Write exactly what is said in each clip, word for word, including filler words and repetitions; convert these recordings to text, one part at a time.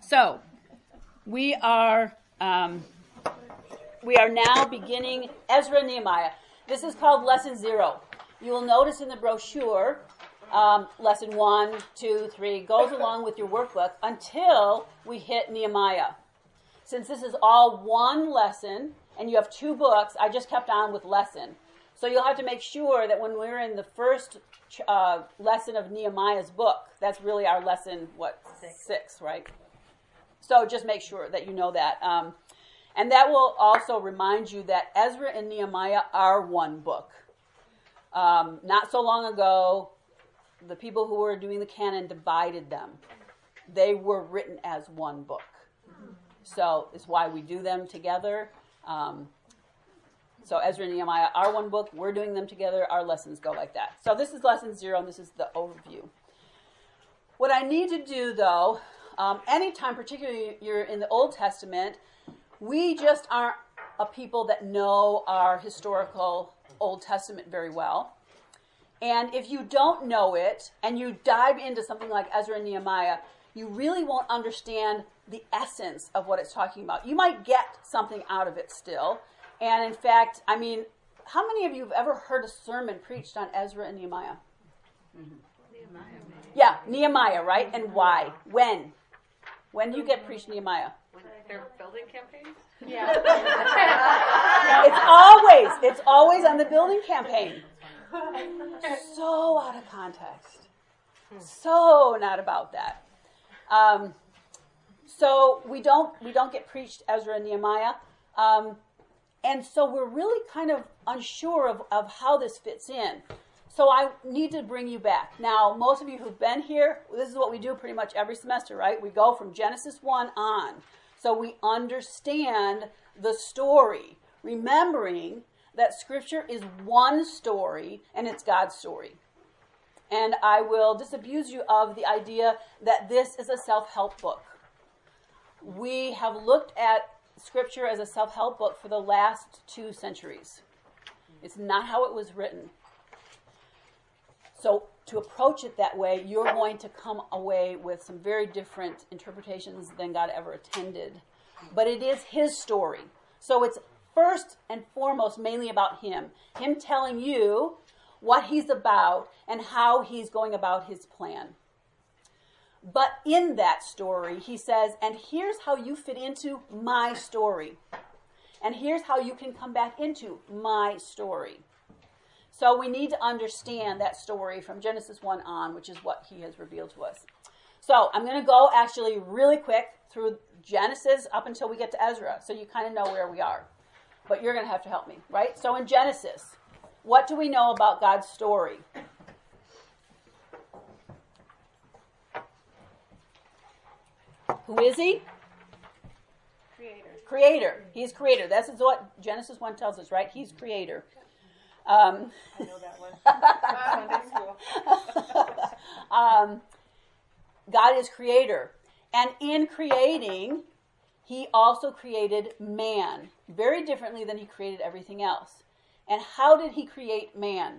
So, we are um, we are now beginning Ezra and Nehemiah. This is called Lesson Zero. You will notice in the brochure, um, Lesson One, Two, Three goes along with your workbook until we hit Nehemiah. Since this is all one lesson and you have two books, I just kept on with lesson. So you'll have to make sure that when we're in the first uh, lesson of Nehemiah's book, that's really our lesson, what, six, six right? So just make sure that you know that. Um, and that will also remind you that Ezra and Nehemiah are one book. Um, not so long ago, the people who were doing the canon divided them. They were written as one book. So it's why we do them together. Um, so Ezra and Nehemiah are one book. We're doing them together. Our lessons go like that. So this is lesson zero, and this is the overview. What I need to do, though, um, anytime, particularly you're in the Old Testament, we just aren't a people that know our historical Old Testament very well. And if you don't know it, and you dive into something like Ezra and Nehemiah, you really won't understand the essence of what it's talking about. You might get something out of it still. And in fact, I mean, how many of you have ever heard a sermon preached on Ezra and Nehemiah? Mm-hmm. Nehemiah. Yeah, Nehemiah, right? And why? When? When do you get preached Nehemiah? When they're building campaigns? Yeah. It's always, it's always on the building campaign. So out of context. So not about that. Um, so we don't we don't get preached Ezra and Nehemiah, um, and so we're really kind of unsure of, of how this fits in. So I need to bring you back. Now, most of you who've been here, this is what we do pretty much every semester, right? We go from Genesis one on, so we understand the story, remembering that Scripture is one story and it's God's story. And I will disabuse you of the idea that this is a self-help book. We have looked at Scripture as a self-help book for the last two centuries. It's not how it was written. So to approach it that way, you're going to come away with some very different interpretations than God ever intended. But it is His story. So it's first and foremost mainly about Him. Him telling you what He's about, and how He's going about His plan. But in that story, He says, and here's how you fit into my story. And here's how you can come back into my story. So we need to understand that story from Genesis one on, which is what He has revealed to us. So I'm going to go actually really quick through Genesis up until we get to Ezra, so you kind of know where we are. But you're going to have to help me, right? So in Genesis, what do we know about God's story? Who is He? Creator. Creator. He's creator. This is what Genesis one tells us, right? He's creator. Um, I know that one. Sunday school. um, God is creator. And in creating, He also created man very differently than He created everything else. And how did He create man?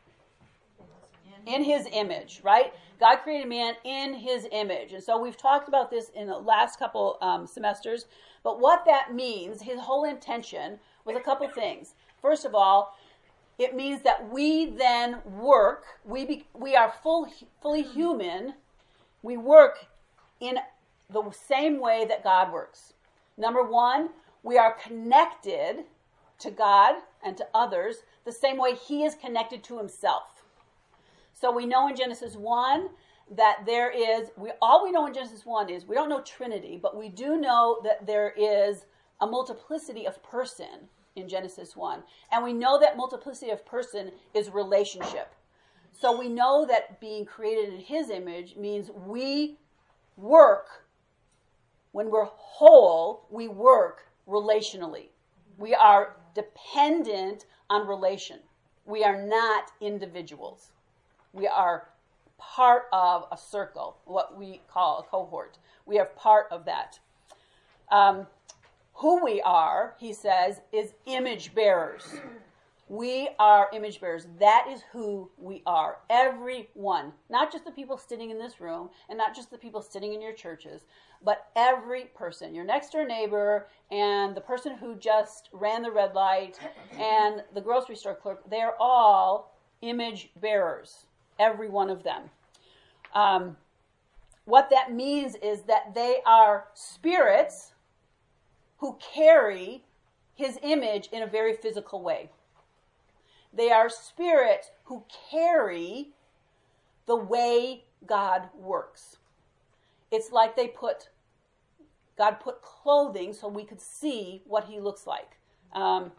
In His image, right? God created man in His image. And so we've talked about this in the last couple um, semesters. But what that means, His whole intention was a couple things. First of all, it means that we then work, we be, we are full, fully human, we work in the same way that God works. Number one, we are connected to God and to others the same way He is connected to Himself. So we know in Genesis one that there is, we all we know in Genesis one is, we don't know Trinity, but we do know that there is a multiplicity of person in Genesis one. And we know that multiplicity of person is relationship. So we know that being created in His image means we work, when we're whole, we work relationally. We are dependent on relation. We are not individuals. We are part of a circle, what we call a cohort. We are part of that. Um, who we are, he says, is image bearers. We are image bearers. That is who we are. Everyone. Not just the people sitting in this room and not just the people sitting in your churches, but every person. Your next door neighbor and the person who just ran the red light and the grocery store clerk, they are all image bearers. Every one of them. Um, what that means is that they are spirits who carry his image in a very physical way. They are spirits who carry the way God works. It's like they put, God put clothing so we could see what he looks like. Um,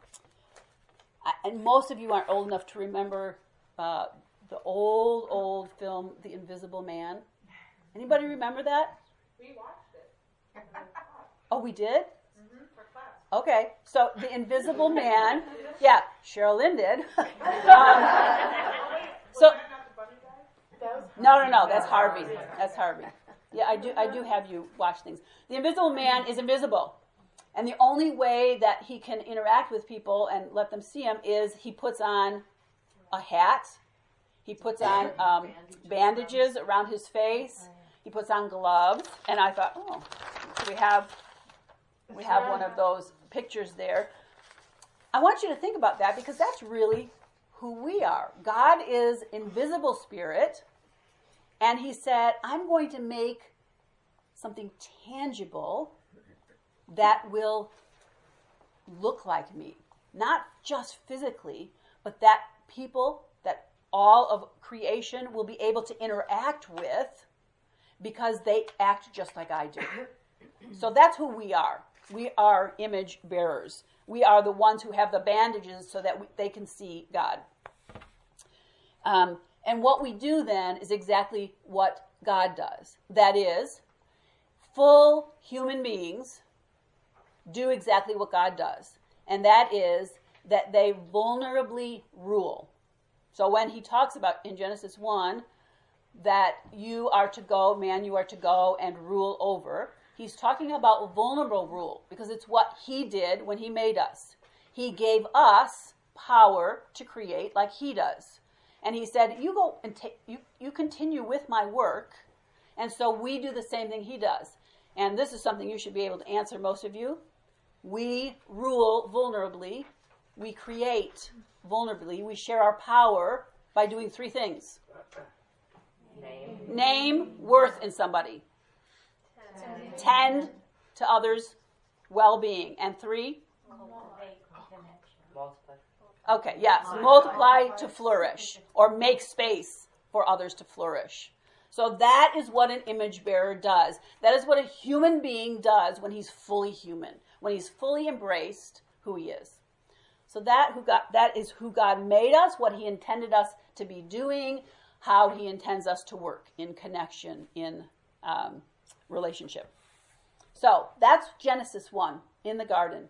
and most of you aren't old enough to remember uh, the old, old film, The Invisible Man. Anybody remember that? We watched it. Oh, we did? Mm-hmm, for class. Okay, so The Invisible Man. Yeah, Cheryl Lynn did. um, so, no, no, no, that's Harvey. That's Harvey. Yeah, I do. I do have you watch things. The Invisible Man is invisible, and the only way that he can interact with people and let them see him is he puts on a hat. He puts on um, bandages around his face. He puts on gloves, and I thought, oh, we have we have one of those pictures there. I want you to think about that because that's really who we are. God is invisible spirit, and he said, I'm going to make something tangible that will look like me. Not just physically, but that people, that all of creation will be able to interact with because they act just like I do. So that's who we are. We are image bearers. We are the ones who have the bandages so that we, they can see God. Um, and what we do then is exactly what God does. That is, full human beings do exactly what God does. And that is that they vulnerably rule. So when he talks about in Genesis one that you are to go, man, you are to go and rule over, he's talking about vulnerable rule because it's what he did when he made us. He gave us power to create like he does. And he said, you go and take, you, you continue with my work. And so we do the same thing he does. And this is something you should be able to answer, most of you. We rule vulnerably. We create vulnerably. We share our power by doing three things. Name, Name worth in somebody. Tend, Tend to others' well-being. And three? Multiply. Okay, yes. Multiply to flourish or make space for others to flourish. So that is what an image bearer does. That is what a human being does when he's fully human, when he's fully embraced who he is. So that who God, that is who God made us, what he intended us to be doing, how he intends us to work in connection, in um, relationship. So that's Genesis one, in the garden.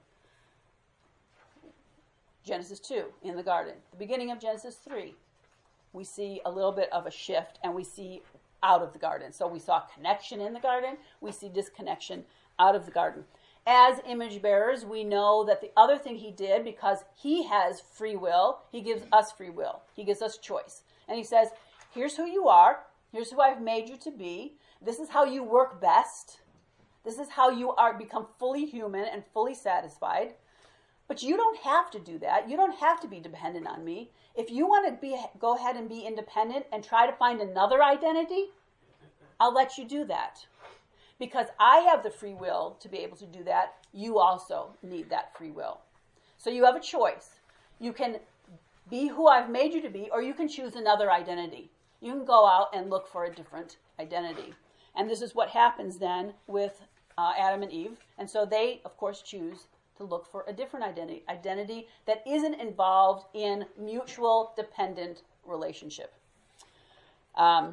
Genesis two, in the garden. The beginning of Genesis three, we see a little bit of a shift, and we see out of the garden. So we saw connection in the garden. We see disconnection out of the garden. As image bearers, we know that the other thing he did, because he has free will, he gives us free will. He gives us choice. And he says, here's who you are. Here's who I've made you to be. This is how you work best. This is how you are become fully human and fully satisfied. But you don't have to do that. You don't have to be dependent on me. If you want to be, go ahead and be independent and try to find another identity, I'll let you do that. Because I have the free will to be able to do that, you also need that free will. So you have a choice. You can be who I've made you to be, or you can choose another identity. You can go out and look for a different identity. And this is what happens then with uh, Adam and Eve. And so they, of course, choose to look for a different identity, identity that isn't involved in mutual dependent relationship. Um,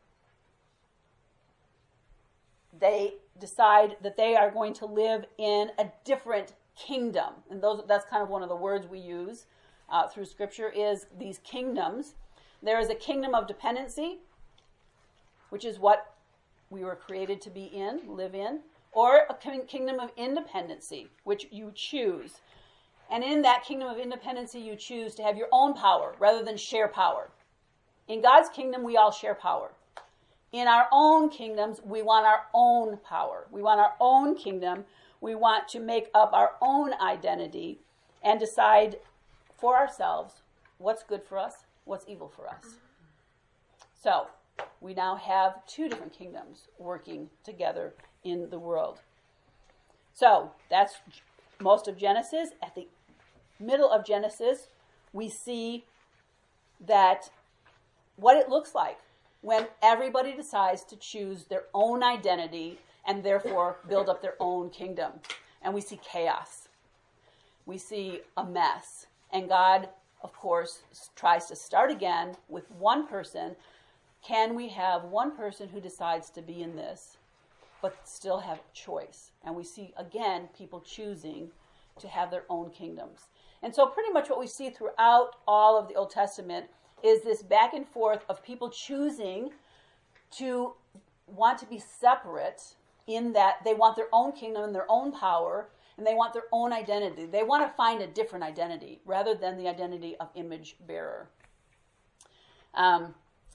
they decide that they are going to live in a different kingdom. And those, that's kind of one of the words we use uh, through Scripture is these kingdoms. There is a kingdom of dependency, which is what we were created to be in, live in, or a kingdom of independency, which you choose. And in that kingdom of independency, you choose to have your own power rather than share power. In God's kingdom, we all share power. In our own kingdoms, we want our own power. We want our own kingdom. We want to make up our own identity and decide for ourselves what's good for us, what's evil for us. So, we now have two different kingdoms working together in the world. So, that's most of Genesis. At the middle of Genesis, we see that what it looks like when everybody decides to choose their own identity and therefore build up their own kingdom. And we see chaos. We see a mess. And God, of course, tries to start again with one person. Can we have one person who decides to be in this, but still have choice? And we see, again, people choosing to have their own kingdoms. And so pretty much what we see throughout all of the Old Testament is this back and forth of people choosing to want to be separate in that they want their own kingdom and their own power, and they want their own identity. They want to find a different identity rather than the identity of image bearer. Um,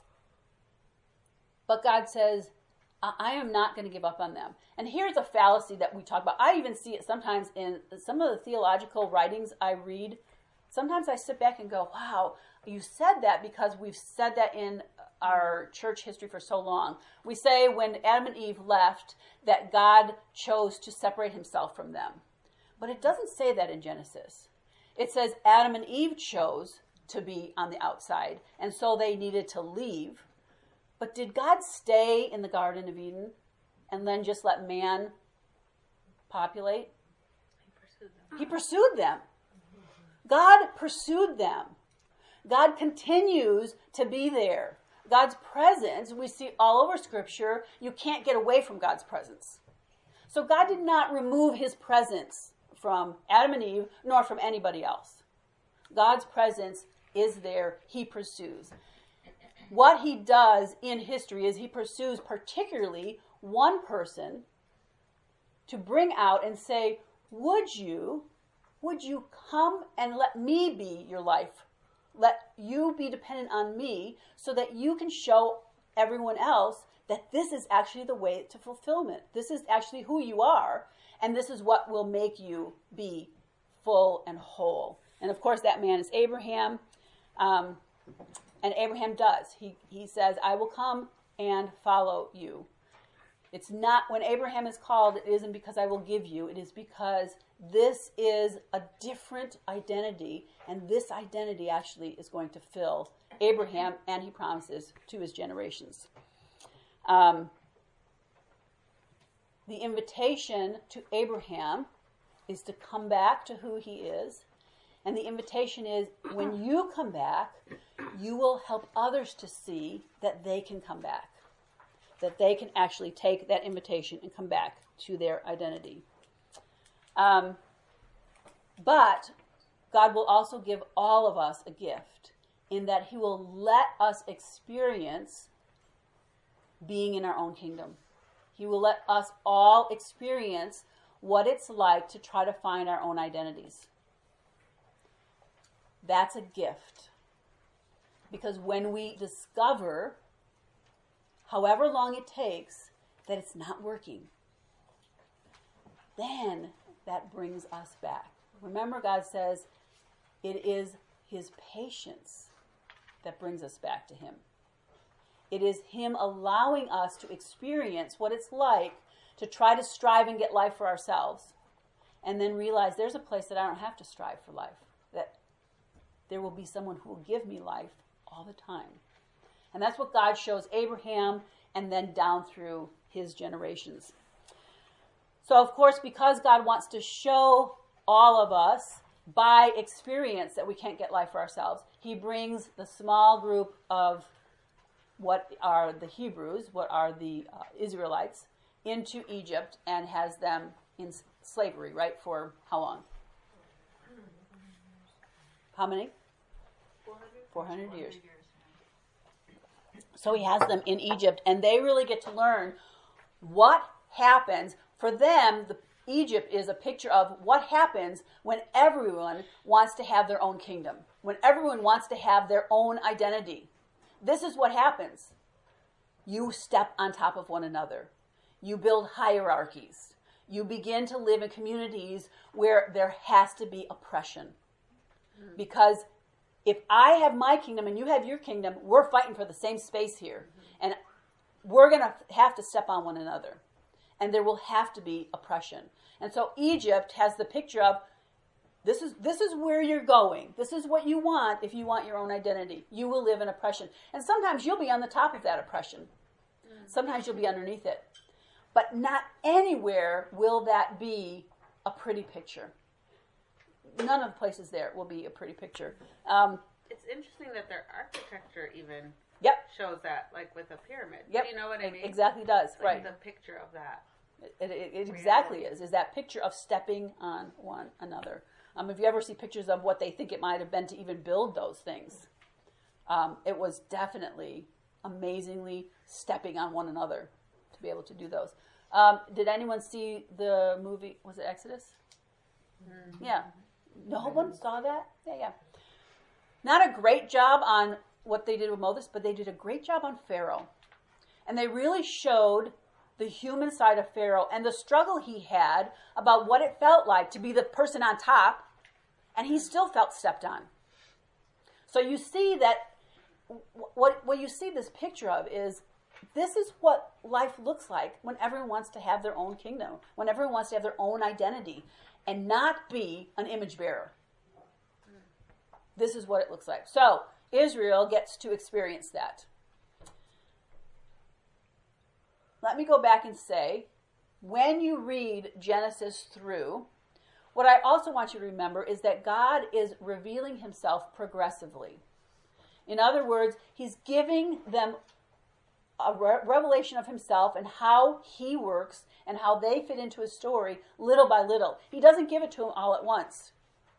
but God says, I am not going to give up on them. And here's a fallacy that we talk about. I even see it sometimes in some of the theological writings I read. Sometimes I sit back and go, wow, you said that because we've said that in our church history for so long. We say when Adam and Eve left that God chose to separate himself from them. But it doesn't say that in Genesis. It says Adam and Eve chose to be on the outside, and so they needed to leave. But did God stay in the Garden of Eden and then just let man populate? He pursued them. He pursued them. God pursued them. God continues to be there. God's presence, we see all over Scripture, you can't get away from God's presence. So God did not remove his presence from Adam and Eve, nor from anybody else. God's presence is there. He pursues. What he does in history is he pursues particularly one person to bring out and say, would you, would you come and let me be your life? Let you be dependent on me so that you can show everyone else that this is actually the way to fulfillment. This is actually who you are, and this is what will make you be full and whole. And of course, that man is Abraham. Um, and Abraham does. He, he says, I will come and follow you. It's not, when Abraham is called, it isn't because I will give you. It is because this is a different identity, and this identity actually is going to fill Abraham, and he promises to his generations. Um, the invitation to Abraham is to come back to who he is, and the invitation is, when you come back, you will help others to see that they can come back, that they can actually take that invitation and come back to their identity. Um, but God will also give all of us a gift in that he will let us experience being in our own kingdom. He will let us all experience what it's like to try to find our own identities. That's a gift. Because when we discover, however long it takes, that it's not working, then that brings us back. Remember, God says it is his patience that brings us back to him. It is him allowing us to experience what it's like to try to strive and get life for ourselves, and then realize there's a place that I don't have to strive for life, that there will be someone who will give me life all the time. And that's what God shows Abraham and then down through his generations. So, of course, because God wants to show all of us by experience that we can't get life for ourselves, he brings the small group of what are the Hebrews, what are the uh, Israelites, into Egypt and has them in slavery, right, for how long? How many? four hundred years. So he has them in Egypt, and they really get to learn what happens. For them, the, Egypt is a picture of what happens when everyone wants to have their own kingdom, when everyone wants to have their own identity. This is what happens. You step on top of one another. You build hierarchies. You begin to live in communities where there has to be oppression. Because if I have my kingdom and you have your kingdom, we're fighting for the same space here. And we're going to have to step on one another. And there will have to be oppression. And so Egypt has the picture of, this is this is where you're going. This is what you want if you want your own identity. You will live in oppression. And sometimes you'll be on the top of that oppression. Sometimes you'll be underneath it. But not anywhere will that be a pretty picture. None of the places there will be a pretty picture. Um, it's interesting that their architecture even yep. shows that, like with a pyramid. Yep. You know what I mean? It exactly does, like right. The picture of that. It, it, it exactly is, is that picture of stepping on one another. Um, if you ever see pictures of what they think it might have been to even build those things, um, it was definitely amazingly stepping on one another to be able to do those. Um, did anyone see the movie, was it Exodus? Mm-hmm. Yeah. No one saw that? Yeah, yeah. Not a great job on what they did with Moses, but they did a great job on Pharaoh. And they really showed the human side of Pharaoh and the struggle he had about what it felt like to be the person on top, and he still felt stepped on. So you see that what, what you see this picture of is this is what life looks like when everyone wants to have their own kingdom, when everyone wants to have their own identity and not be an image bearer. This is what it looks like. So Israel gets to experience that. Let me go back and say, when you read Genesis through, what I also want you to remember is that God is revealing himself progressively. In other words, he's giving them a re- revelation of himself and how he works and how they fit into his story little by little. He doesn't give it to them all at once.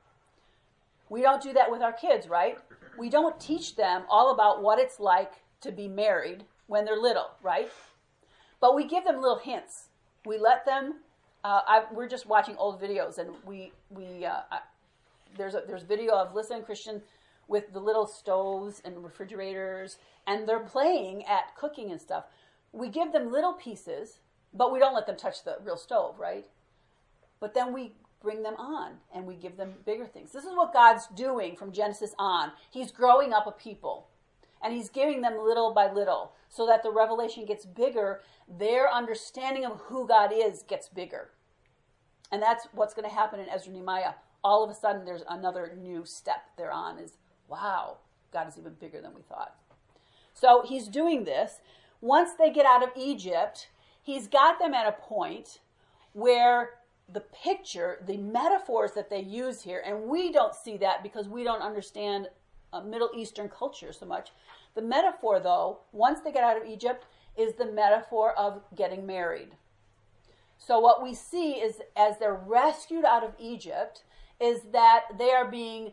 We don't do that with our kids, right? We don't teach them all about what it's like to be married when they're little, right? But we give them little hints. We let them, uh, I, we're just watching old videos, and we, we uh, I, there's a there's video of Lissa and Christian with the little stoves and refrigerators, and they're playing at cooking and stuff. We give them little pieces, but we don't let them touch the real stove, right? But then we bring them on, and we give them bigger things. This is what God's doing from Genesis on. He's growing up a people, and he's giving them little by little, so that the revelation gets bigger. Their understanding of who God is gets bigger. And that's what's going to happen in Ezra and Nehemiah. All of a sudden, there's another new step they're on is, wow, God is even bigger than we thought. So he's doing this. Once they get out of Egypt, he's got them at a point where the picture, the metaphors that they use here, and we don't see that because we don't understand uh, Middle Eastern culture so much. The metaphor, though, once they get out of Egypt, is the metaphor of getting married. So what we see is, as they're rescued out of Egypt, is that they are being,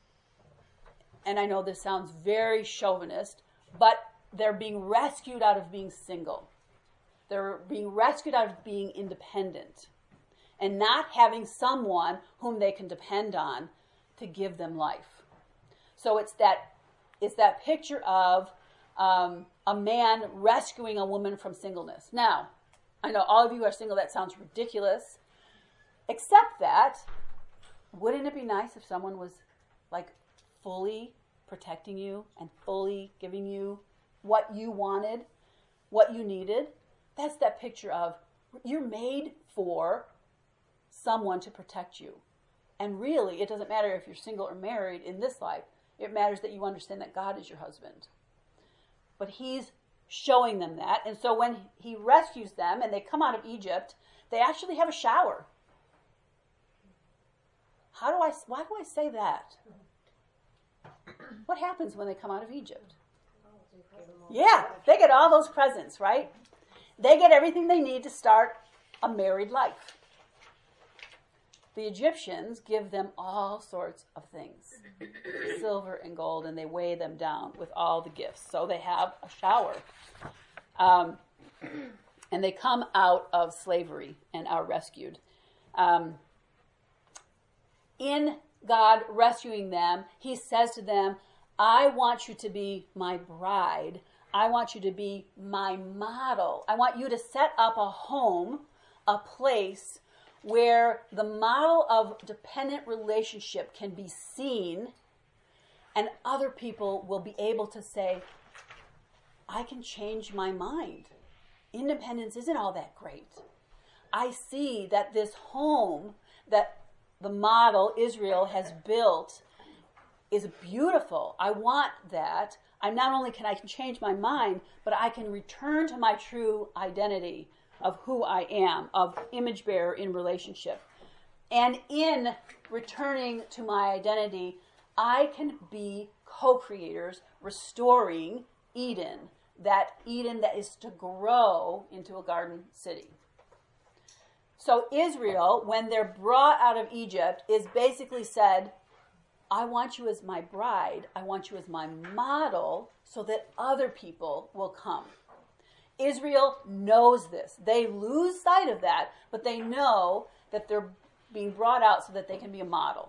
and I know this sounds very chauvinist, but they're being rescued out of being single. They're being rescued out of being independent and not having someone whom they can depend on to give them life. So it's that it's that picture of um, a man rescuing a woman from singleness. Now, I know all of you are single. That sounds ridiculous. Except that, wouldn't it be nice if someone was like fully protecting you and fully giving you what you wanted, what you needed? That's that picture of you're made for someone to protect you. And really, it doesn't matter if you're single or married in this life. It matters that you understand that God is your husband. But he's showing them that. And so when he rescues them and they come out of Egypt, they actually have a shower. How do I, why do I say that? What happens when they come out of Egypt? Yeah, they get all those presents, right? They get everything they need to start a married life. The Egyptians give them all sorts of things, silver and gold, and they weigh them down with all the gifts. So they have a shower. Um, and they come out of slavery and are rescued. Um, in God rescuing them, he says to them, I want you to be my bride. I want you to be my model. I want you to set up a home, a place where the model of dependent relationship can be seen, and other people will be able to say, I can change my mind. Independence isn't all that great. I see that this home that the model Israel has built is beautiful. I want that. I not only can I can change my mind, but I can return to my true identity of who I am, of image bearer in relationship. And in returning to my identity, I can be co-creators, restoring Eden, that Eden that is to grow into a garden city. So Israel, when they're brought out of Egypt, is basically said, I want you as my bride. I want you as my model so that other people will come. Israel knows this. They lose sight of that, but they know that they're being brought out so that they can be a model.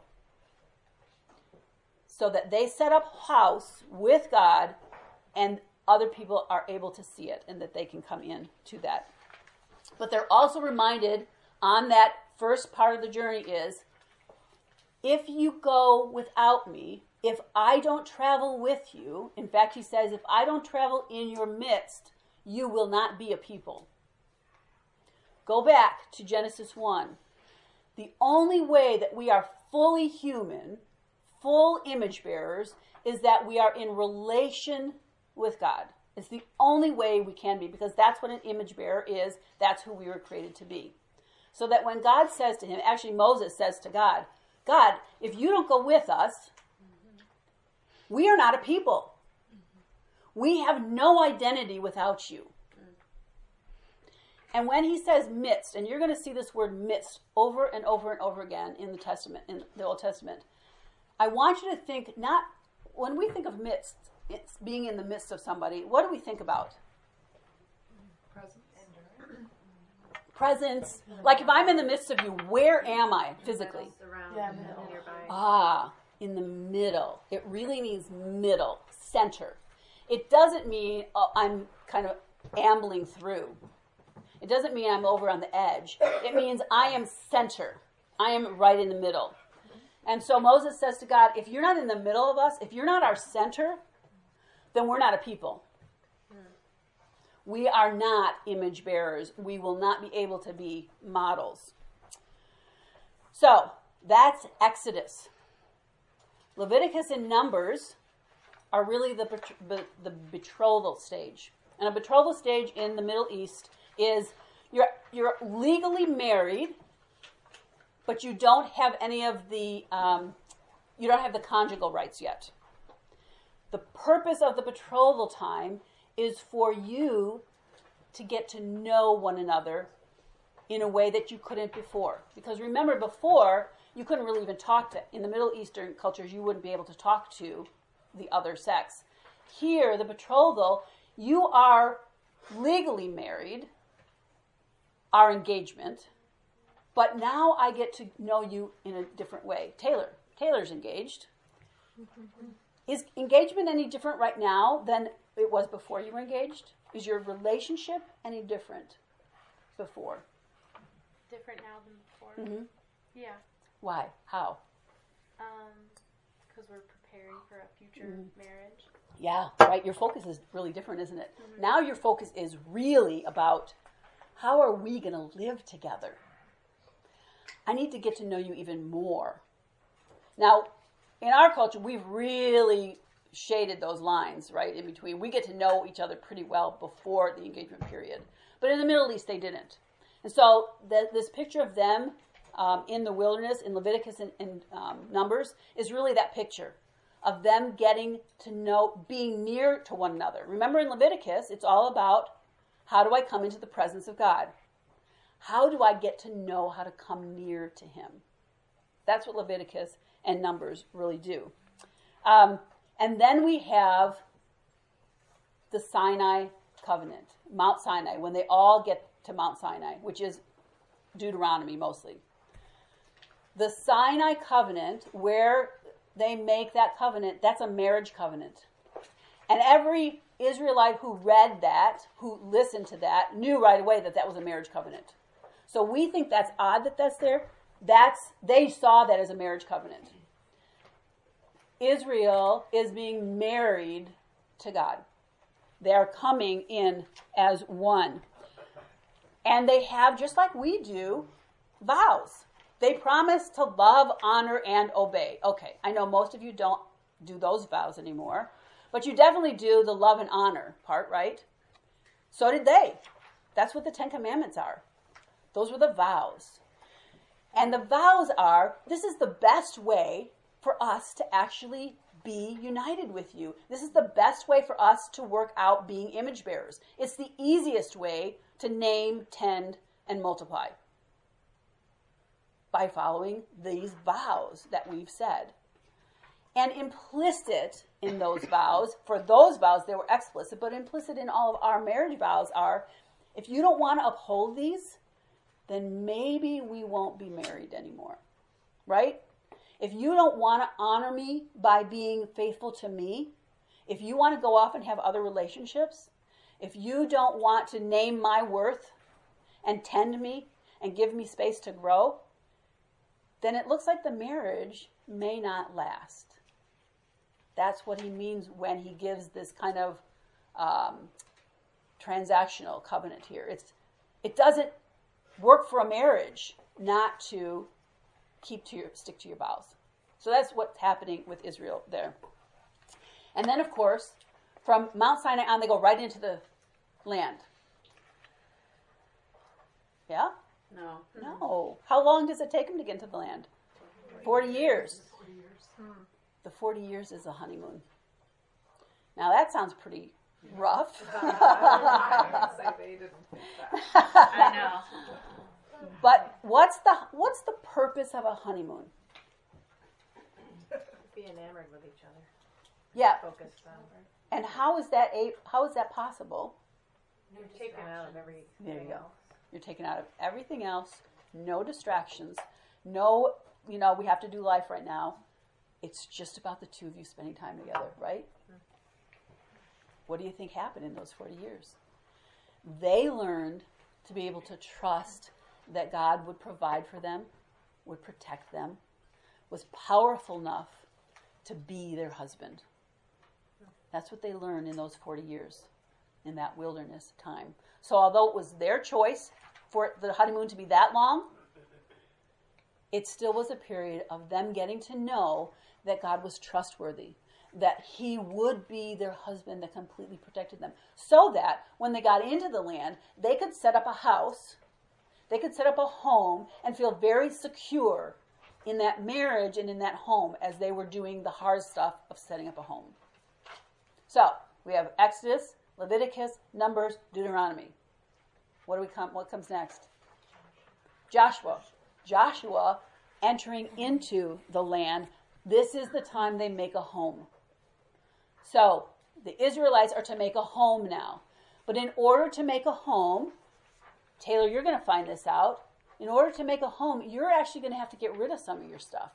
So that they set up house with God and other people are able to see it and that they can come in to that. But they're also reminded on that first part of the journey is, if you go without me, if I don't travel with you, in fact, he says, if I don't travel in your midst, you will not be a people. Go back to Genesis one. The only way that we are fully human, full image bearers, is that we are in relation with God. It's the only way we can be, because that's what an image bearer is. That's who we were created to be. So that when God says to him, actually Moses says to God, God, if you don't go with us, we are not a people. We have no identity without you. And when he says midst, and you're going to see this word midst over and over and over again in the Testament, in the Old Testament, I want you to think, not, when we think of midst, it's being in the midst of somebody, what do we think about? Presence. Presence. Like if I'm in the midst of you, where am I physically? Around, yeah, middle. Nearby. Ah, in the middle. It really means middle, center. It doesn't mean oh, I'm kind of ambling through. It doesn't mean I'm over on the edge. It means I am center. I am right in the middle. And so Moses says to God, if you're not in the middle of us, if you're not our center, then we're not a people. We are not image bearers. We will not be able to be models. So, that's Exodus. Leviticus and Numbers are really the, the betrothal stage. And a betrothal stage in the Middle East is you're, you're legally married, but you don't have any of the, um, you don't have the conjugal rights yet. The purpose of the betrothal time is for you to get to know one another in a way that you couldn't before. Because remember, before, you couldn't really even talk to, in the Middle Eastern cultures, you wouldn't be able to talk to the other sex. Here, the betrothal, you are legally married, our engagement, but now I get to know you in a different way. Taylor, Taylor's engaged. Is engagement any different right now than it was before you were engaged? Is your relationship any different before? Different now than before? Mm-hmm. Yeah. Why? How? Um, because we're preparing for a future mm-hmm. marriage. Yeah, right. Your focus is really different, isn't it? Mm-hmm. Now your focus is really about how are we going to live together? I need to get to know you even more. Now, in our culture, we've really shaded those lines, right, in between. We get to know each other pretty well before the engagement period. But in the Middle East, they didn't. And so the, this picture of them um, in the wilderness, in Leviticus and, and um, Numbers, is really that picture of them getting to know, being near to one another. Remember in Leviticus, it's all about how do I come into the presence of God? How do I get to know how to come near to him? That's what Leviticus and Numbers really do. Um, and then we have the Sinai covenant, Mount Sinai, when they all get to Mount Sinai, which is Deuteronomy mostly. The Sinai covenant, where they make that covenant, that's a marriage covenant. And every Israelite who read that, who listened to that, knew right away that that was a marriage covenant. So we think that's odd that that's there. That's, they saw that as a marriage covenant. Israel is being married to God. They are coming in as one. And they have, just like we do, vows. They promise to love, honor, and obey. Okay, I know most of you don't do those vows anymore, but you definitely do the love and honor part, right? So did they. That's what the Ten Commandments are. Those were the vows. And the vows are, this is the best way for us to actually be united with you. This is the best way for us to work out being image bearers. It's the easiest way to name, tend, and multiply. By following these vows that we've said. And implicit in those vows, for those vows they were explicit, but implicit in all of our marriage vows are, if you don't want to uphold these, then maybe we won't be married anymore. Right? If you don't want to honor me by being faithful to me, if you want to go off and have other relationships, if you don't want to name my worth and tend me and give me space to grow, then it looks like the marriage may not last. That's what he means when he gives this kind of um, transactional covenant here. It's it doesn't work for a marriage not to keep to your stick to your vows. So that's what's happening with Israel there. And then, of course, from Mount Sinai on, they go right into the land. Yeah? No. No. How long does it take them to get into the land? Forty years. The forty years is a honeymoon. Now that sounds pretty rough. I know. But what's the what's the purpose of a honeymoon? Be enamored with each other. Yeah. Focused on. And how is that a how is that possible? You're taken out of every. There you go. You're taken out of everything else. No distractions. No, you know, we have to do life right now. It's just about the two of you spending time together, right? What do you think happened in those forty years? They learned to be able to trust that God would provide for them, would protect them, was powerful enough to be their husband. That's what they learned in those forty years, in that wilderness time. So although it was their choice for the honeymoon to be that long, it still was a period of them getting to know that God was trustworthy, that he would be their husband that completely protected them, so that when they got into the land, they could set up a house, they could set up a home, and feel very secure in that marriage and in that home as they were doing the hard stuff of setting up a home. So, we have Exodus, Leviticus, Numbers, Deuteronomy. What do we come? What comes next? Joshua. Joshua entering into the land. This is the time they make a home. So, the Israelites are to make a home now. But in order to make a home, Taylor, you're going to find this out. In order to make a home, you're actually going to have to get rid of some of your stuff.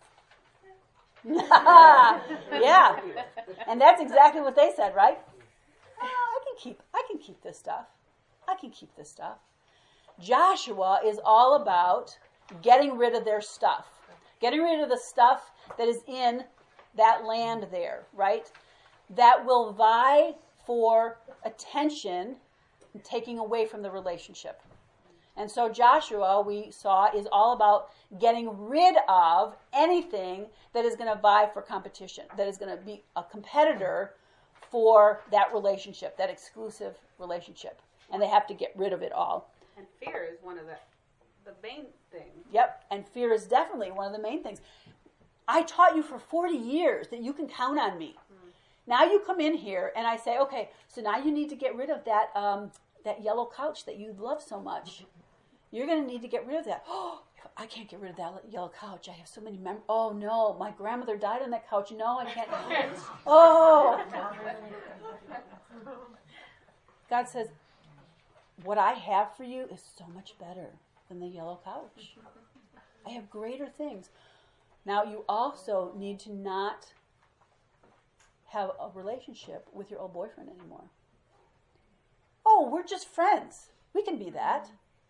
Yeah. And that's exactly what they said, right? Oh, I can keep I can keep this stuff. I can keep this stuff. Joshua is all about getting rid of their stuff. Getting rid of the stuff that is in that land there, right? That will vie for attention and taking away from the relationship. And so Joshua, we saw, is all about getting rid of anything that is going to vie for competition, that is going to be a competitor for that relationship, that exclusive relationship. And they have to get rid of it all. And fear is one of the the main things. Yep, and fear is definitely one of the main things. I taught you for forty years that you can count on me. Mm. Now you come in here and I say, okay, so now you need to get rid of that um, that yellow couch that you love so much. You're going to need to get rid of that. Oh, I can't get rid of that yellow couch. I have so many memories. Oh, no, my grandmother died on that couch. No, I can't. Oh. God says, what I have for you is so much better than the yellow couch. I have greater things. Now, you also need to not have a relationship with your old boyfriend anymore. Oh, we're just friends. We can be that.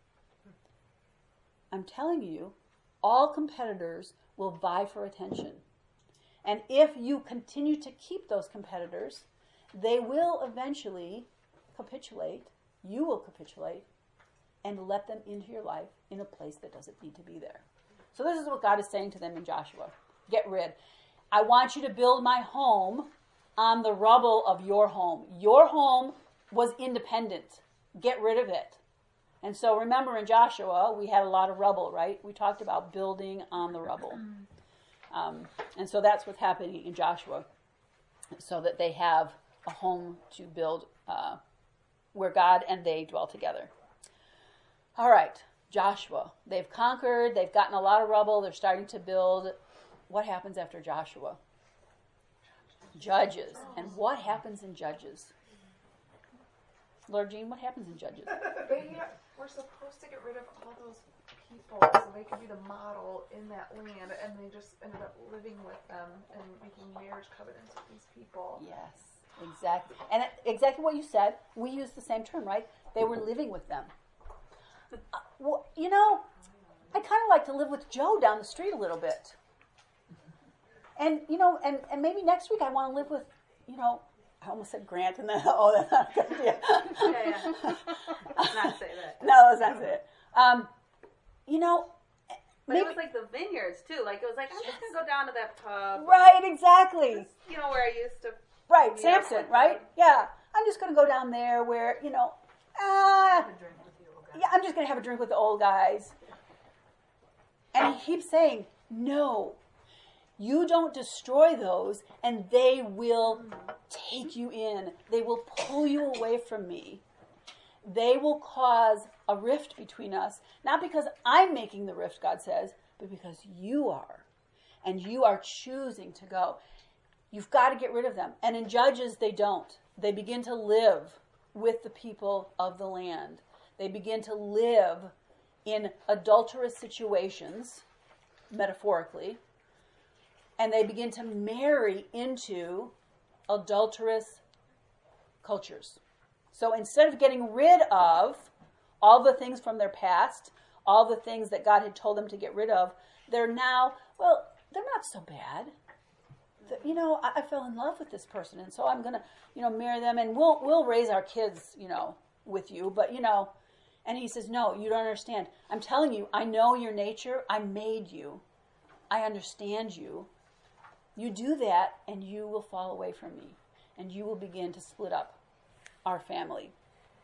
I'm telling you, all competitors will vie for attention. And if you continue to keep those competitors, they will eventually capitulate. You will capitulate and let them into your life in a place that doesn't need to be there. So this is what God is saying to them in Joshua. Get rid. I want you to build my home on the rubble of your home. Your home was independent. Get rid of it. And so remember in Joshua, we had a lot of rubble, right? We talked about building on the rubble. Um, and so that's what's happening in Joshua, so that they have a home to build uh, where God and they dwell together. All right, Joshua. They've conquered. They've gotten a lot of rubble. They're starting to build. What happens after Joshua? Judges. And what happens in Judges? Lord Jean, what happens in Judges? They were supposed to get rid of all those people so they could be the model in that land, and they just ended up living with them and making marriage covenants with these people. Yes, exactly. And exactly what you said. We use the same term, right? They were living with them. Uh, well, you know, I kind of like to live with Joe down the street a little bit. And, you know, and, and maybe next week I want to live with, you know, I almost said Grant, and then, oh, that's not a good idea. Yeah, yeah. Not say that. No, let's not say it. Um, you know, But maybe, it was like the vineyards, too. Like, it was like, I'm just going to go down to that pub. right, exactly. Just, you know, where I used to. Right, meet Samson, up with right? them. Yeah, I'm just going to go down there where, you know, ah, yeah, I'm just going to have a drink with the old guys. And he keeps saying, no, you don't destroy those, and they will take you in. They will pull you away from me. They will cause a rift between us, not because I'm making the rift, God says, but because you are. And you are choosing to go. You've got to get rid of them. And in Judges, they don't. They begin to live with the people of the land. They begin to live in adulterous situations, metaphorically, and they begin to marry into adulterous cultures. So instead of getting rid of all the things from their past, all the things that God had told them to get rid of, they're now, well, they're not so bad. You know, I, I fell in love with this person, and so I'm going to, you know, marry them, and we'll we'll raise our kids, you know, with you. But, you know, and he says, no, you don't understand. I'm telling you, I know your nature. I made you. I understand you. You do that, and you will fall away from me, and you will begin to split up our family.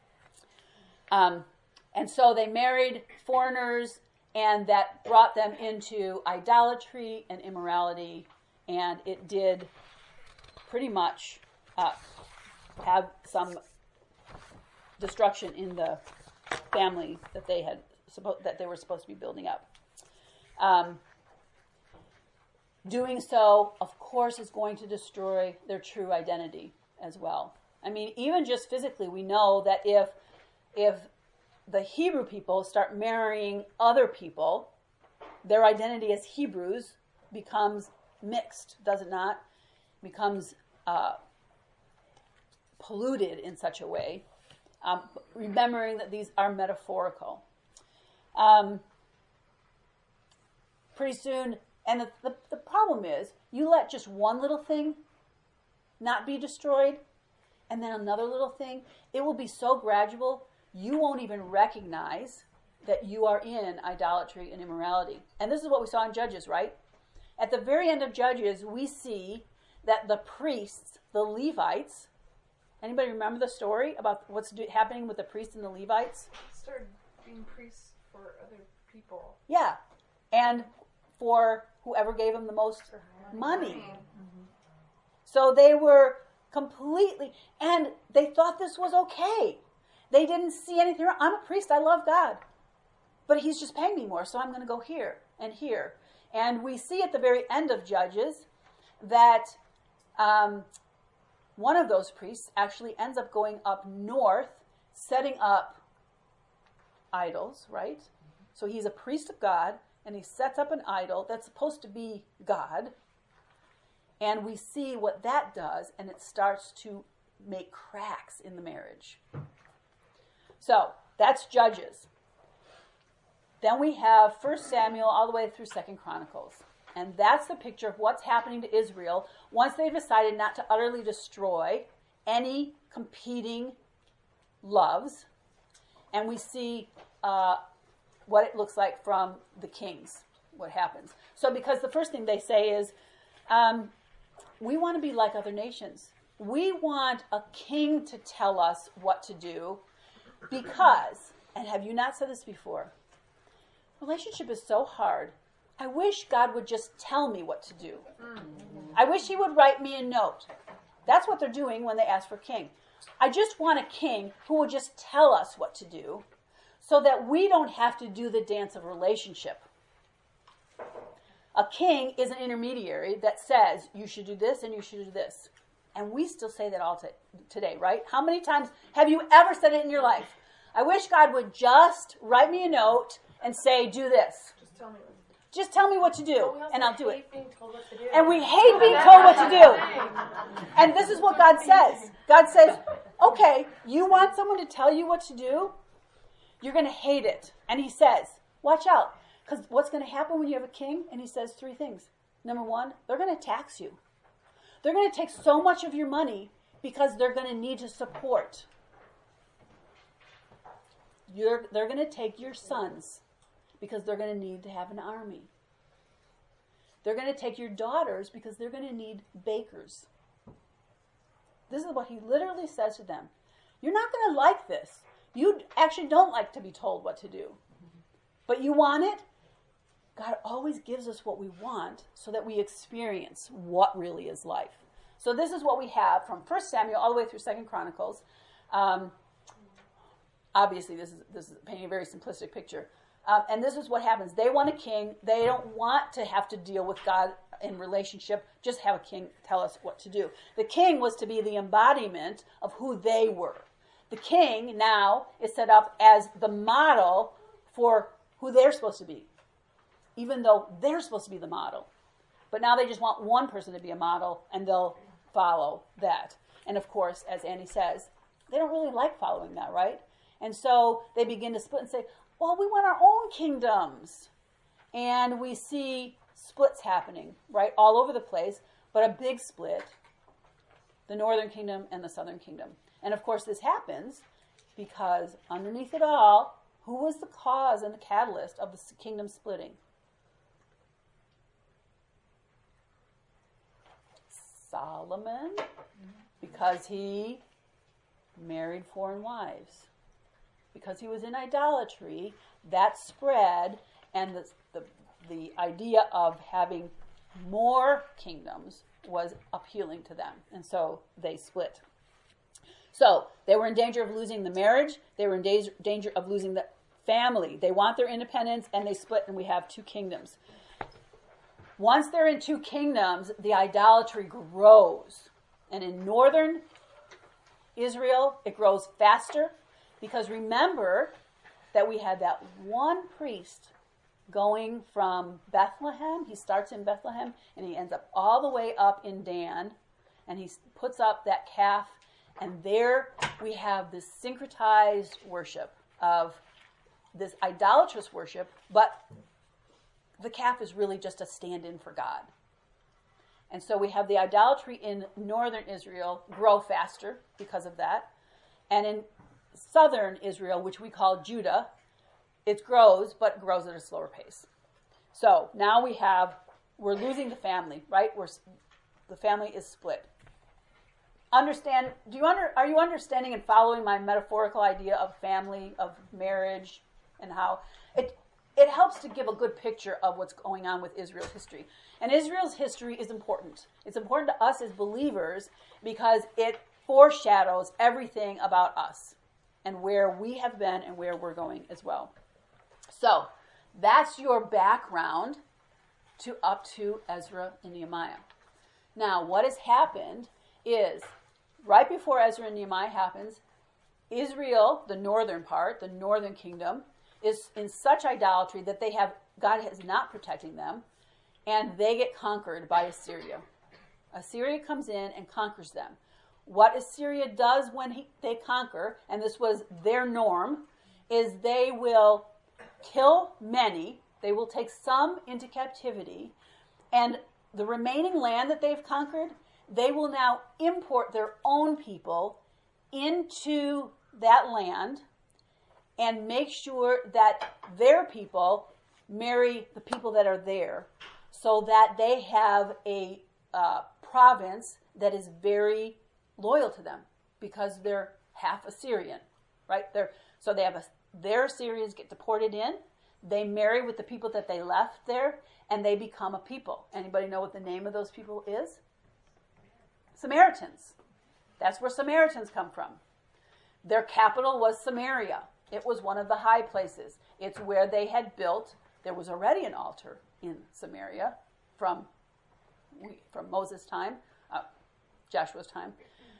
Um, and so they married foreigners, and that brought them into idolatry and immorality, and it did pretty much uh, have some destruction in the family that they had suppo- that they were supposed to be building up. Um, doing so, of course, is going to destroy their true identity as well. I mean, even just physically, we know that if if the Hebrew people start marrying other people, their identity as Hebrews becomes mixed, does it not? Becomes uh, polluted in such a way, um, remembering that these are metaphorical. Um, pretty soon, and the, the, the problem is, you let just one little thing not be destroyed, and then another little thing, it will be so gradual, you won't even recognize that you are in idolatry and immorality. And this is what we saw in Judges, right? At the very end of Judges, we see that the priests, the Levites, anybody remember the story about what's do, happening with the priests and the Levites? Started being priests for other people. Yeah, and for whoever gave them the most money. Mm-hmm. So they were completely, and they thought this was okay. They didn't see anything wrong. I'm a priest, I love God. But he's just paying me more, so I'm going to go here and here. And we see at the very end of Judges that um, one of those priests actually ends up going up north, setting up idols, right? So he's a priest of God, and he sets up an idol that's supposed to be God. And we see what that does, and it starts to make cracks in the marriage. So, that's Judges. Then we have First Samuel all the way through Second Chronicles. And that's the picture of what's happening to Israel once they've decided not to utterly destroy any competing loves. And we see uh, what it looks like from the kings, what happens. So because the first thing they say is, um, we want to be like other nations. We want a king to tell us what to do because, and have you not said this before, relationship is so hard. I wish God would just tell me what to do. I wish he would write me a note. That's what they're doing when they ask for king. I just want a king who will just tell us what to do so that we don't have to do the dance of relationship. A king is an intermediary that says, you should do this and you should do this. And we still say that all t- today, right? How many times have you ever said it in your life? I wish God would just write me a note and say, do this. Just tell me what to do. Just tell me what to do, But we also and I'll do hate it. being told what to do. And we hate being told what to do. And this is what God says. God says, okay, you want someone to tell you what to do? You're going to hate it. And he says, watch out. Because what's going to happen when you have a king? And he says three things. Number one, they're going to tax you. They're going to take so much of your money because they're going to need to support. You're, they're going to take your sons because they're going to need to have an army. They're going to take your daughters because they're going to need bakers. This is what he literally says to them. You're not going to like this. You actually don't like to be told what to do. But you want it? God always gives us what we want so that we experience what really is life. So this is what we have from First Samuel all the way through Second Chronicles. Um, obviously, this is this is painting a very simplistic picture. Um, and this is what happens. They want a king. They don't want to have to deal with God in relationship. Just have a king tell us what to do. The king was to be the embodiment of who they were. The king now is set up as the model for who they're supposed to be, even though they're supposed to be the model. But now they just want one person to be a model, and they'll follow that. And of course, as Annie says, they don't really like following that, right? And so they begin to split and say, well, we want our own kingdoms. And we see splits happening, right, all over the place, but a big split, the northern kingdom and the southern kingdom. And of course, this happens because underneath it all, who was the cause and the catalyst of the kingdom splitting? Solomon, because he married foreign wives. Because he was in idolatry, that spread, and the, the, the idea of having more kingdoms was appealing to them. And so they split. So they were in danger of losing the marriage. They were in danger, danger of losing the family. They want their independence, and they split, and we have two kingdoms. Once they're in two kingdoms, the idolatry grows. And in northern Israel, it grows faster. Because remember that we had that one priest going from Bethlehem. He starts in Bethlehem, and he ends up all the way up in Dan. And he puts up that calf. And there we have this syncretized worship of this idolatrous worship, but the calf is really just a stand-in for God. And so we have the idolatry in northern Israel grow faster because of that. And in southern Israel, which we call Judah, it grows, but grows at a slower pace. So now we have, we're losing the family, right? We're, the family is split. Understand, do you under, are you understanding and following my metaphorical idea of family, of marriage, and how it it helps to give a good picture of what's going on with Israel's history. And Israel's history is important. It's important to us as believers because it foreshadows everything about us and where we have been and where we're going as well. So that's your background to up to Ezra and Nehemiah. Now, what has happened is right before Ezra and Nehemiah happens, Israel, the northern part, the northern kingdom, is in such idolatry that they have God is not protecting them, and they get conquered by Assyria. Assyria comes in and conquers them. What Assyria does when he, they conquer, and this was their norm, is they will kill many, they will take some into captivity, and the remaining land that they've conquered, they will now import their own people into that land and make sure that their people marry the people that are there so that they have a uh, province that is very loyal to them because they're half Assyrian, right? They're, so they have a, their Assyrians get deported in, they marry with the people that they left there, and they become a people. Anybody know what the name of those people is? Samaritans. That's where Samaritans come from. Their capital was Samaria. It was one of the high places. It's where they had built, there was already an altar in Samaria from, from Moses' time, uh, Joshua's time.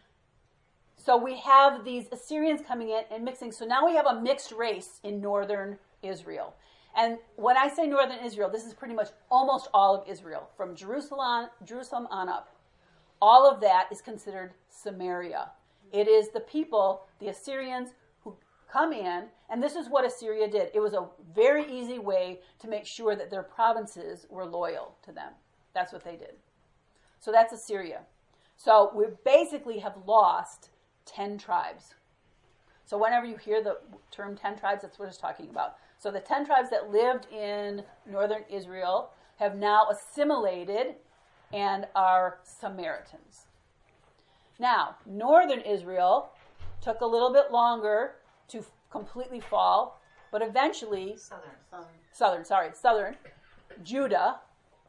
So we have these Assyrians coming in and mixing. So now we have a mixed race in northern Israel. And when I say northern Israel, this is pretty much almost all of Israel, from Jerusalem, Jerusalem on up. All of that is considered Samaria. It is the people, the Assyrians, who come in, and this is what Assyria did. It was a very easy way to make sure that their provinces were loyal to them. That's what they did. So that's Assyria. So we basically have lost ten tribes. So whenever you hear the term ten tribes, that's what it's talking about. So the ten tribes that lived in northern Israel have now assimilated and are Samaritans. Now, northern Israel took a little bit longer to f- completely fall, but eventually, Southern. Southern. southern, sorry, southern, Judah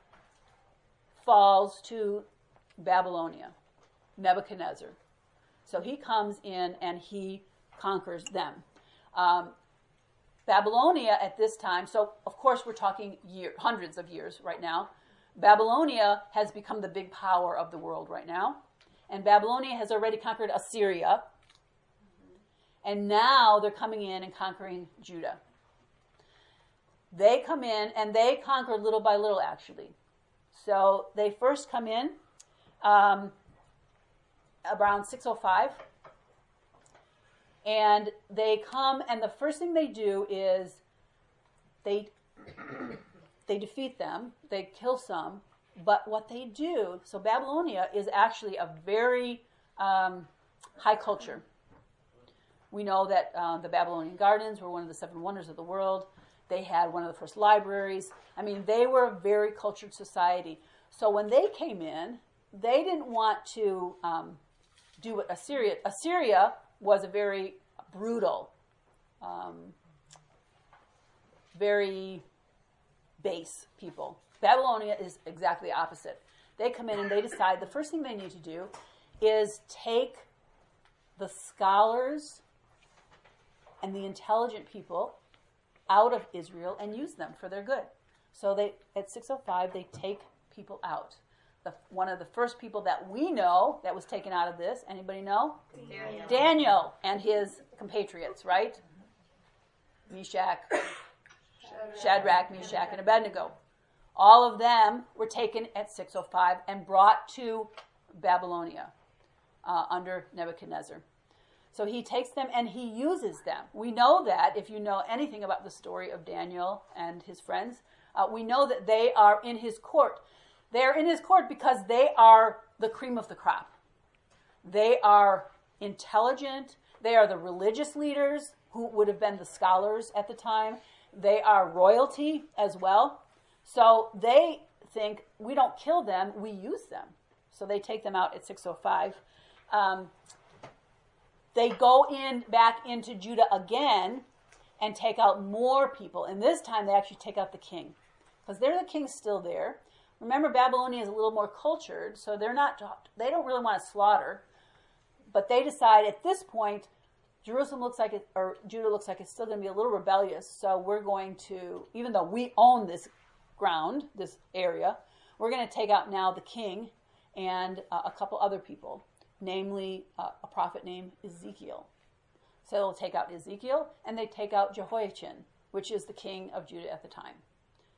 falls to Babylonia, Nebuchadnezzar. So he comes in and he conquers them. Um, Babylonia at this time, so of course we're talking year, hundreds of years right now, Babylonia has become the big power of the world right now. And Babylonia has already conquered Assyria. And now they're coming in and conquering Judah. They come in and they conquer little by little, actually. So they first come in um, around six oh five. And they come, and the first thing they do is they they defeat them, they kill some, but what they do, so Babylonia is actually a very um, high culture. We know that uh, the Babylonian Gardens were one of the seven wonders of the world. They had one of the first libraries. I mean, they were a very cultured society. So when they came in, they didn't want to um, do what Assyria, Assyria was a very brutal, um, very base people. Babylonia is exactly the opposite. They come in and they decide the first thing they need to do is take the scholars and the intelligent people out of Israel and use them for their good. So they at six oh five, they take people out. The, one of the first people that we know that was taken out of this, anybody know? Daniel. Daniel and his compatriots, right? Meshach, Shadrach, Meshach, and Abednego. All of them were taken at six oh five and brought to Babylonia uh, under Nebuchadnezzar. So he takes them and he uses them. We know that, if you know anything about the story of Daniel and his friends, uh, we know that they are in his court. They are in his court because they are the cream of the crop. They are intelligent. They are the religious leaders who would have been the scholars at the time. They are royalty as well. So they think, we don't kill them, we use them. So they take them out at six oh five. Um, they go in back into Judah again and take out more people. And this time they actually take out the king. Because they're the king's still there. Remember, Babylonia is a little more cultured, so they're not, they don't really want to slaughter. But they decide at this point, Jerusalem looks like it, or Judah looks like it's still going to be a little rebellious, so we're going to, even though we own this ground, this area, we're going to take out now the king and uh, a couple other people, namely uh, a prophet named Ezekiel. So they'll take out Ezekiel, and they take out Jehoiachin, which is the king of Judah at the time.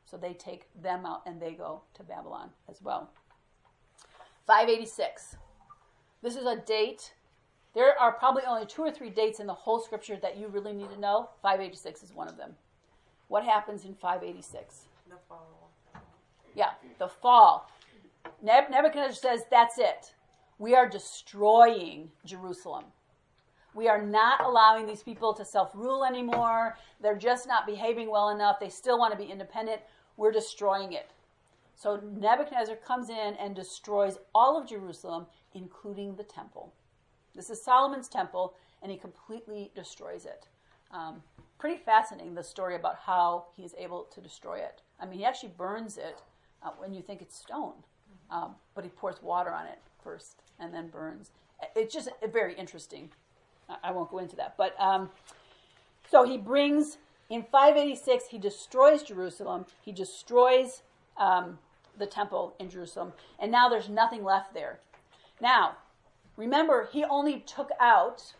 So they take them out and they go to Babylon as well. five eighty-six. This is a date. There are probably only two or three dates in the whole scripture that you really need to know. five eighty-six is one of them. What happens in five eighty-six? The fall. Yeah, the fall. Nebuchadnezzar says, that's it. We are destroying Jerusalem. We are not allowing these people to self-rule anymore. They're just not behaving well enough. They still want to be independent. We're destroying it. So Nebuchadnezzar comes in and destroys all of Jerusalem, including the temple. This is Solomon's temple, and he completely destroys it. Um, pretty fascinating, the story about how he is able to destroy it. I mean, he actually burns it uh, when you think it's stone, um, but he pours water on it first and then burns. It's just very interesting. I won't go into that. But um, so he brings, in five eighty-six, he destroys Jerusalem. He destroys um, the temple in Jerusalem. And now there's nothing left there. Now, remember, he only took out,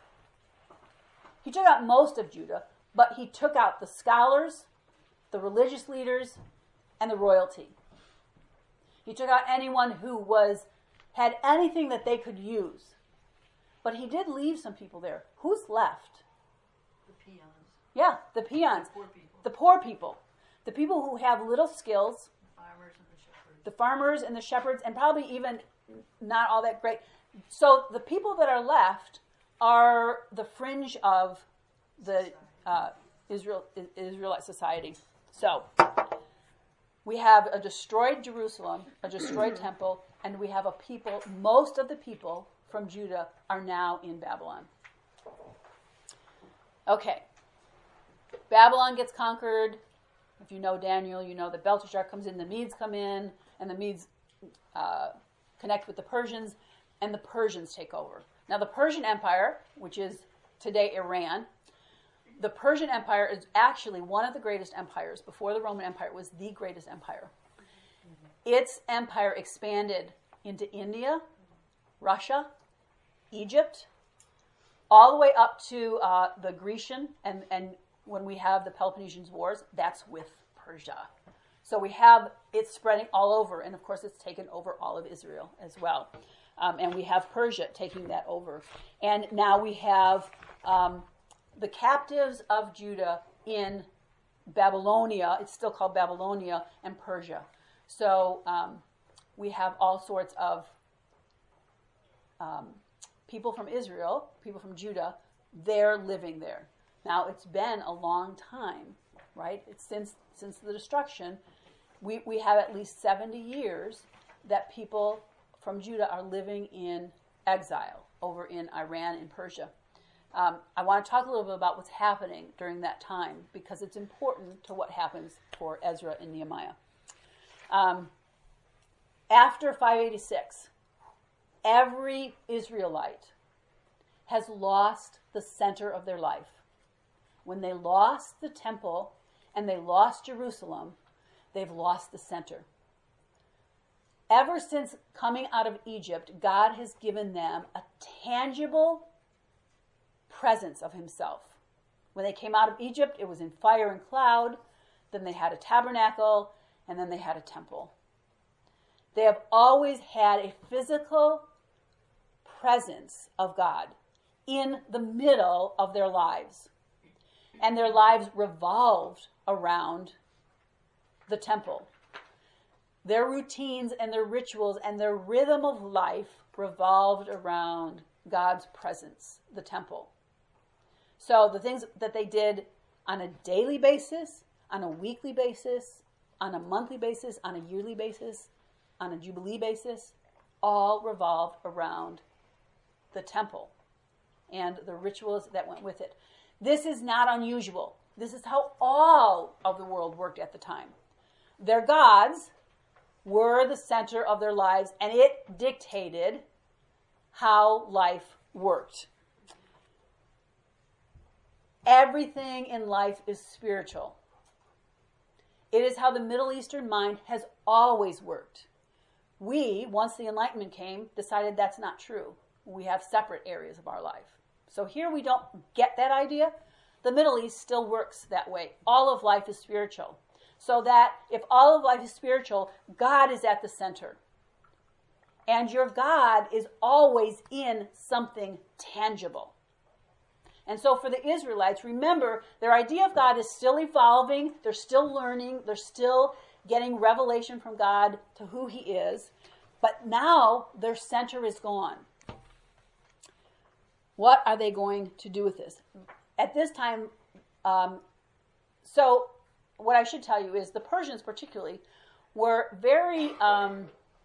he took out most of Judah, but he took out the scholars, the religious leaders, and the royalty. He took out anyone who was had anything that they could use. But he did leave some people there. Who's left? The peons. Yeah, the peons. The poor people. The poor people. The people who have little skills. The farmers and the shepherds. The farmers and the shepherds, and probably even not all that great. So the people that are left are the fringe of the uh, Israel Israelite society. So we have a destroyed Jerusalem, a destroyed temple, and we have a people, most of the people from Judah are now in Babylon. Okay. Babylon gets conquered. If you know Daniel, you know that Belteshazzar comes in, the Medes come in, and the Medes uh, connect with the Persians, and the Persians take over. Now the Persian Empire, which is today Iran, the Persian Empire is actually one of the greatest empires. Before the Roman Empire, it was the greatest empire. Its empire expanded into India, Russia, Egypt, all the way up to uh, the Grecian, and, and when we have the Peloponnesian Wars, that's with Persia. So we have it spreading all over, and of course it's taken over all of Israel as well. Um, and we have Persia taking that over. And now we have um, the captives of Judah in Babylonia, it's still called Babylonia, and Persia. So um, we have all sorts of um, people from Israel, people from Judah, they're living there. Now, it's been a long time, right? It's since since the destruction. We, we have at least seventy years that people from Judah are living in exile over in Iran and Persia. Um, I want to talk a little bit about what's happening during that time because it's important to what happens for Ezra and Nehemiah. Um, after five eighty-six, every Israelite has lost the center of their life. When they lost the temple and they lost Jerusalem, they've lost the center. Ever since coming out of Egypt, God has given them a tangible presence of himself. When they came out of Egypt, it was in fire and cloud. Then they had a tabernacle, and then they had a temple. They have always had a physical presence of God in the middle of their lives. And their lives revolved around the temple. Their routines and their rituals and their rhythm of life revolved around God's presence, the temple. So the things that they did on a daily basis, on a weekly basis, on a monthly basis, on a yearly basis, on a jubilee basis, all revolved around the temple and the rituals that went with it. This is not unusual. This is how all of the world worked at the time. Their gods were the center of their lives, and it dictated how life worked. Everything in life is spiritual. It is how the Middle Eastern mind has always worked. We, once the Enlightenment came, decided that's not true. We have separate areas of our life. So here we don't get that idea. The Middle East still works that way. All of life is spiritual. So that if all of life is spiritual, God is at the center. And your God is always in something tangible. And so for the Israelites, remember, their idea of God is still evolving. They're still learning. They're still getting revelation from God to who he is. But now their center is gone. What are they going to do with this? At this time, um, so what I should tell you is the Persians particularly were very, um,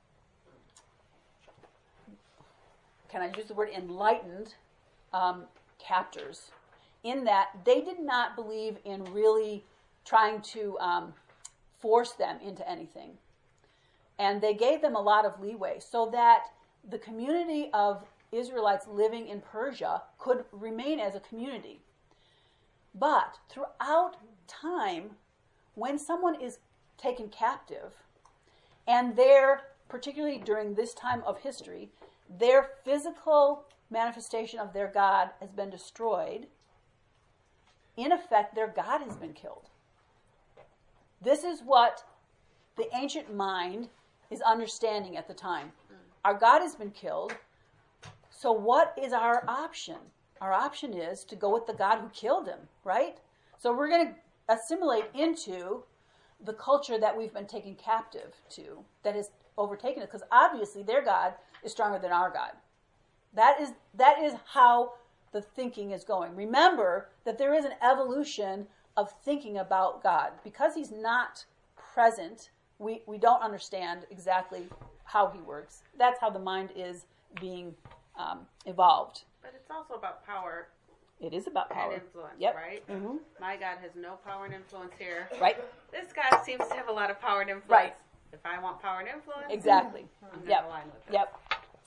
can I use the word enlightened, um, captors, in that they did not believe in really trying to um, force them into anything. And they gave them a lot of leeway so that the community of Israelites living in Persia could remain as a community. But throughout time, when someone is taken captive, and their, particularly during this time of history, their physical manifestation of their God has been destroyed, in effect, their God has been killed. This is what the ancient mind is understanding at the time. Our God has been killed, so what is our option? Our option is to go with the God who killed him, right? So we're going to assimilate into the culture that we've been taken captive to, that has overtaken it, because obviously their God is stronger than our God. That is that is how the thinking is going. Remember that there is an evolution of thinking about God. Because he's not present, we, we don't understand exactly how he works. That's how the mind is being um, evolved. But it's also about power It is about power. and influence, Yep. right? Mm-hmm. My God has no power and influence here. Right? This God seems to have a lot of power and influence. Right. If I want power and influence, Exactly. I'm going to Yep. align with it. Yep.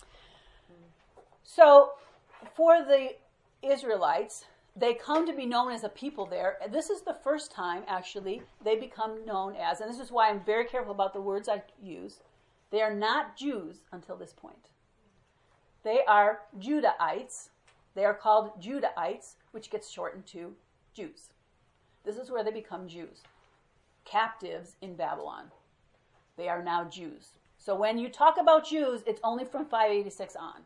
So, for the Israelites, they come to be known as a people there. This is the first time, actually, they become known as, and this is why I'm very careful about the words I use, they are not Jews until this point. They are Judahites. They are called Judahites, which gets shortened to Jews. This is where they become Jews. Captives in Babylon. They are now Jews. So when you talk about Jews, it's only from five eighty-six on.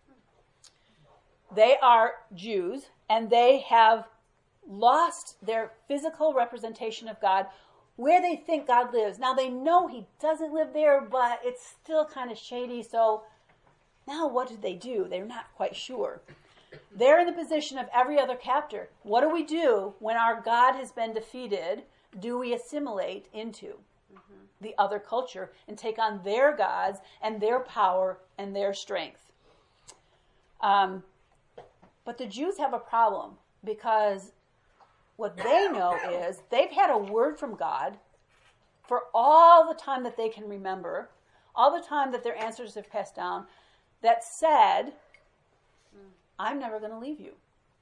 They are Jews, and they have lost their physical representation of God where they think God lives. Now they know he doesn't live there, but it's still kind of shady, so now what do they do? They're not quite sure. They're in the position of every other captor. What do we do when our God has been defeated? Do we assimilate into mm-hmm. the other culture and take on their gods and their power and their strength? Um, but the Jews have a problem, because what they know is they've had a word from God for all the time that they can remember, all the time that their ancestors have passed down, that said, I'm never going to leave you.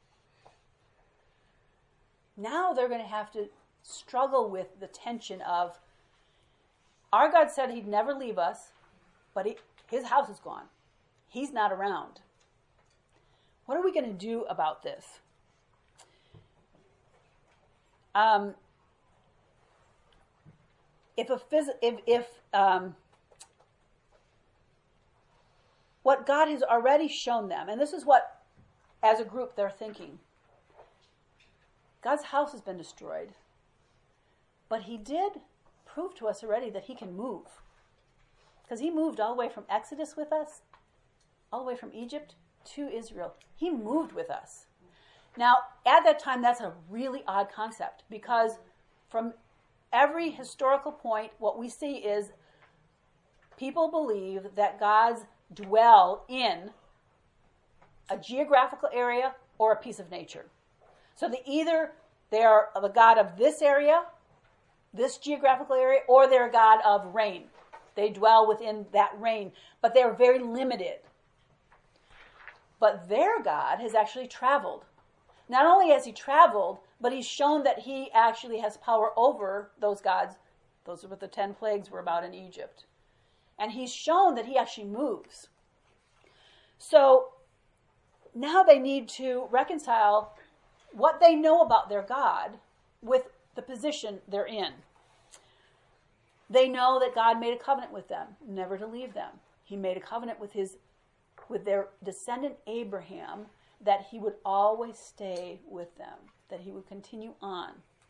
Now they're going to have to struggle with the tension of, our God said he'd never leave us, but he, his house is gone. He's not around. What are we going to do about this? Um, if a phys- if if um, what God has already shown them, and this is what, as a group, they're thinking. God's house has been destroyed, but he did prove to us already that he can move. Because he moved all the way from Exodus with us, all the way from Egypt to Israel. He moved with us. Now, at that time, that's a really odd concept, because from every historical point, what we see is people believe that gods dwell in a geographical area or a piece of nature. So they either they are the god of this area, this geographical area, or they're a god of rain. They dwell within that rain, but they're very limited. But their God has actually traveled. Not only has he traveled, but he's shown that he actually has power over those gods. Those are what the ten plagues were about in Egypt. And he's shown that he actually moves. So now they need to reconcile what they know about their God with the position they're in. They know that God made a covenant with them, never to leave them. He made a covenant with his, with their descendant Abraham, that he would always stay with them, that he would continue on.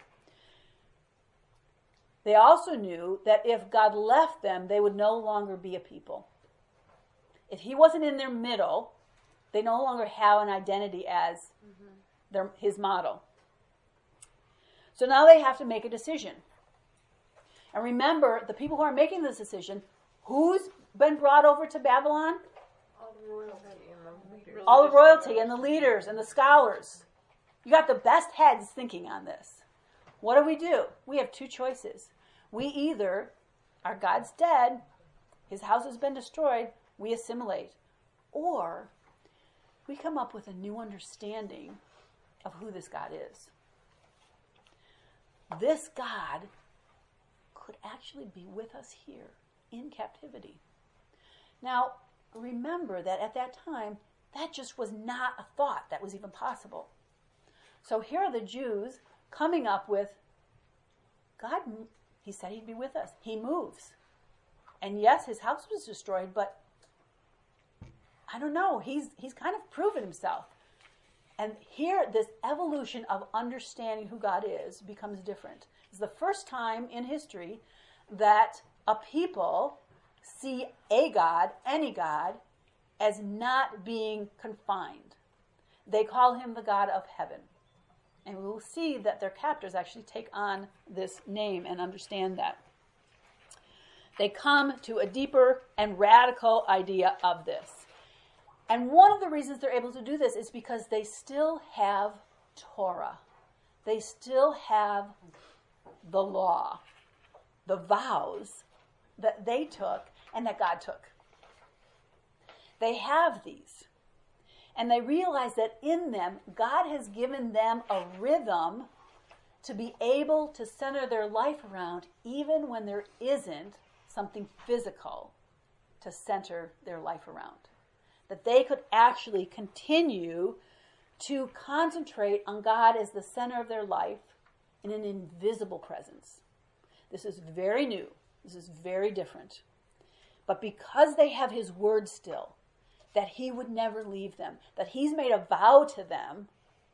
They also knew that if God left them, they would no longer be a people. If he wasn't in their middle, they no longer have an identity as mm-hmm. their, his model. So now they have to make a decision. And remember, the people who are making this decision, who's been brought over to Babylon? All the royalty and the leaders. All the royalty and the leaders and the scholars. You got the best heads thinking on this. What do we do? We have two choices. We either, our God's dead, his house has been destroyed, we assimilate. Or we come up with a new understanding of who this God is. This God could actually be with us here in captivity. Now, remember that at that time, that just was not a thought that was even possible. So here are the Jews coming up with, God, he said he'd be with us. He moves. And yes, his house was destroyed, but I don't know. He's he's kind of proven himself. And here, this evolution of understanding who God is becomes different. It's the first time in history that a people see a God, any God, as not being confined. They call him the God of heaven. And we will see that their captors actually take on this name and understand that. They come to a deeper and radical idea of this. And one of the reasons they're able to do this is because they still have Torah. They still have the law, the vows that they took and that God took. They have these. And they realize that in them, God has given them a rhythm to be able to center their life around, even when there isn't something physical to center their life around. That they could actually continue to concentrate on God as the center of their life in an invisible presence. This is very new. This is very different. But because they have his word still, that he would never leave them, that he's made a vow to them,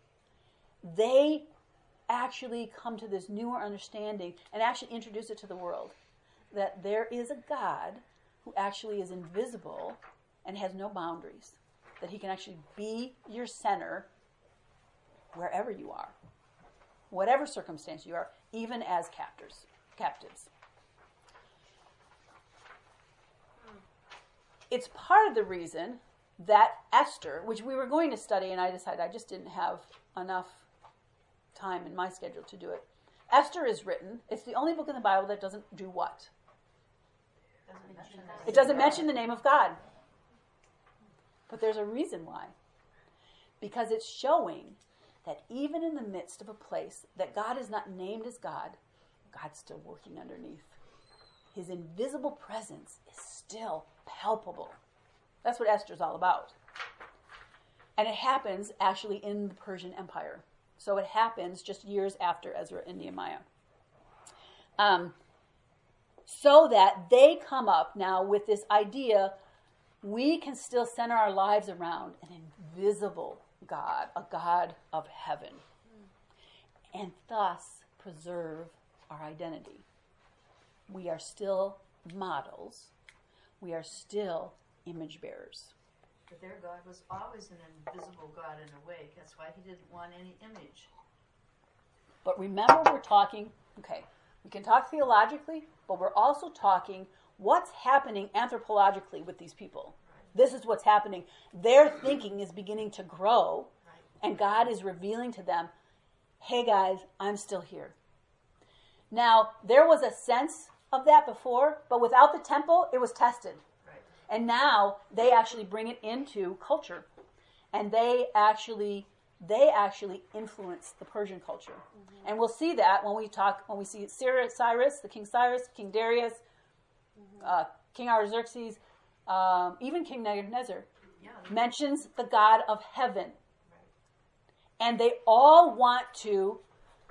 they actually come to this newer understanding and actually introduce it to the world. That there is a God who actually is invisible and has no boundaries. That he can actually be your center wherever you are. Whatever circumstance you are, even as captors, captives. It's part of the reason that Esther, which we were going to study, and I decided I just didn't have enough time in my schedule to do it. Esther is written. It's the only book in the Bible that doesn't do what? Doesn't mention It doesn't mention the name of God. But there's a reason why. Because it's showing that even in the midst of a place that God is not named as God, God's still working underneath. His invisible presence is still palpable. That's what Esther's all about. And it happens actually in the Persian Empire. So it happens just years after Ezra and Nehemiah. Um, so that they come up now with this idea, we can still center our lives around an invisible God, a God of heaven, and thus preserve our identity. We are still models. We are still image bearers. But their God was always an invisible God in a way. That's why he didn't want any image. But remember, we're talking, okay, we can talk theologically, but we're also talking what's happening anthropologically with these people. This is what's happening. Their thinking is beginning to grow, and God is revealing to them, hey guys, I'm still here. Now, there was a sense of that before, but without the temple, it was tested. And now they actually bring it into culture, and they actually they actually influence the Persian culture. Mm-hmm. And we'll see that when we talk when we see Cyrus, the King Cyrus, King Darius, mm-hmm. uh, King Artaxerxes, um, even King Nebuchadnezzar yeah. mentions the God of heaven, right. And they all want to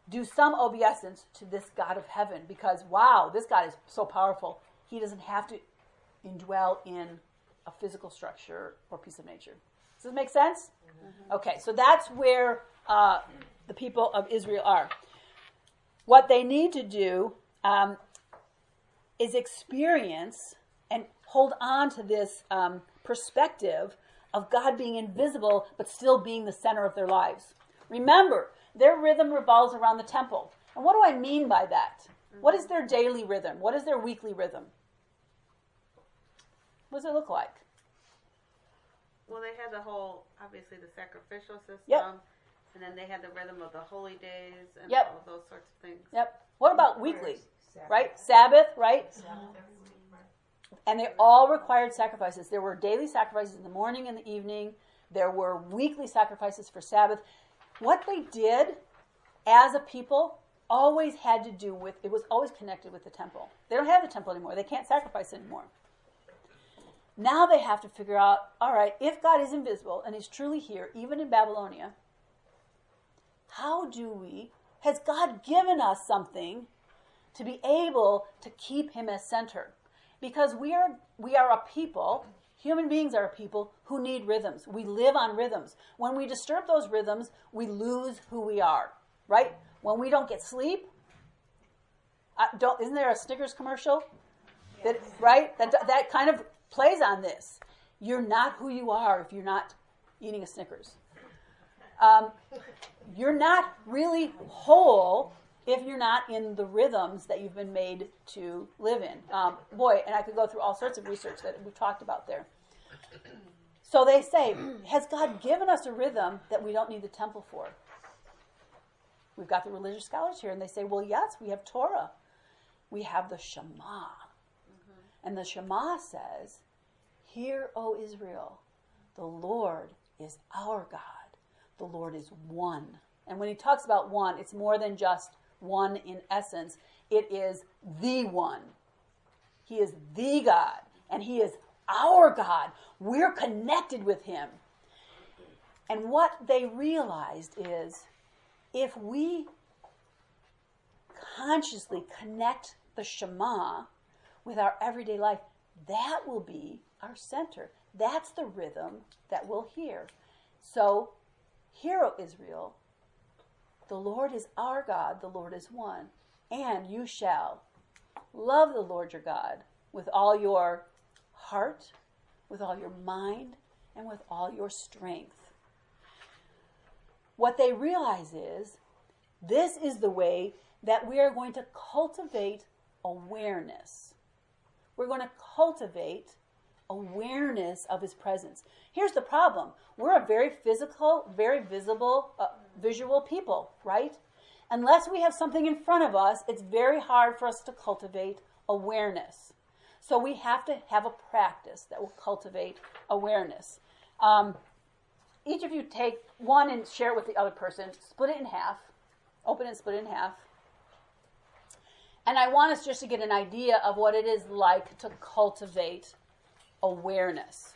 do some obeisance to this God of heaven because, wow, this God is so powerful. He doesn't have to indwell in a physical structure or piece of nature. Does this make sense? Mm-hmm. Okay, so that's where uh, the people of Israel are. What they need to do um, is experience and hold on to this um, perspective of God being invisible but still being the center of their lives. Remember, their rhythm revolves around the temple. And what do I mean by that? Mm-hmm. What is their daily rhythm? What is their weekly rhythm? What does it look like? Well, they had the whole, obviously, the sacrificial system. Yep. And then they had the rhythm of the holy days and Yep. all of those sorts of things. Yep. What about weekly? Right? Sabbath, right? And they all required sacrifices. There were daily sacrifices in the morning and the evening. There were weekly sacrifices for Sabbath. What they did as a people always had to do with, it was always connected with the temple. They don't have the temple anymore. They can't sacrifice anymore. Now they have to figure out, all right, if God is invisible and is truly here, even in Babylonia, how do we, has God given us something to be able to keep him as center? Because we are we are a people, human beings are a people who need rhythms. We live on rhythms. When we disturb those rhythms, we lose who we are, right? When we don't get sleep, uh, don't, isn't there a Snickers commercial? That, right? That, that kind of plays on this. You're not who you are if you're not eating a Snickers. Um, you're not really whole if you're not in the rhythms that you've been made to live in. Um, boy, and I could go through all sorts of research that we've talked about there. So they say, has God given us a rhythm that we don't need the temple for? We've got the religious scholars here, and they say, well, yes, we have Torah. We have the Shema. Mm-hmm. And the Shema says, hear, O Israel, the Lord is our God. The Lord is one. And when he talks about one, it's more than just one in essence. It is the one. He is the God, and he is our God. We're connected with him. And what they realized is, if we consciously connect the Shema with our everyday life, that will be our center. That's the rhythm that we'll hear. So, hear, O Israel, the Lord is our God, the Lord is one. And you shall love the Lord your God with all your heart, with all your mind, and with all your strength. What they realize is, this is the way that we are going to cultivate awareness. We're going to cultivate awareness of his presence. Here's the problem. We're a very physical, very visible, uh, visual people, right? Unless we have something in front of us, it's very hard for us to cultivate awareness. So we have to have a practice that will cultivate awareness. Um, each of you take one and share it with the other person. Split it in half. Open it and split it in half. And I want us just to get an idea of what it is like to cultivate awareness.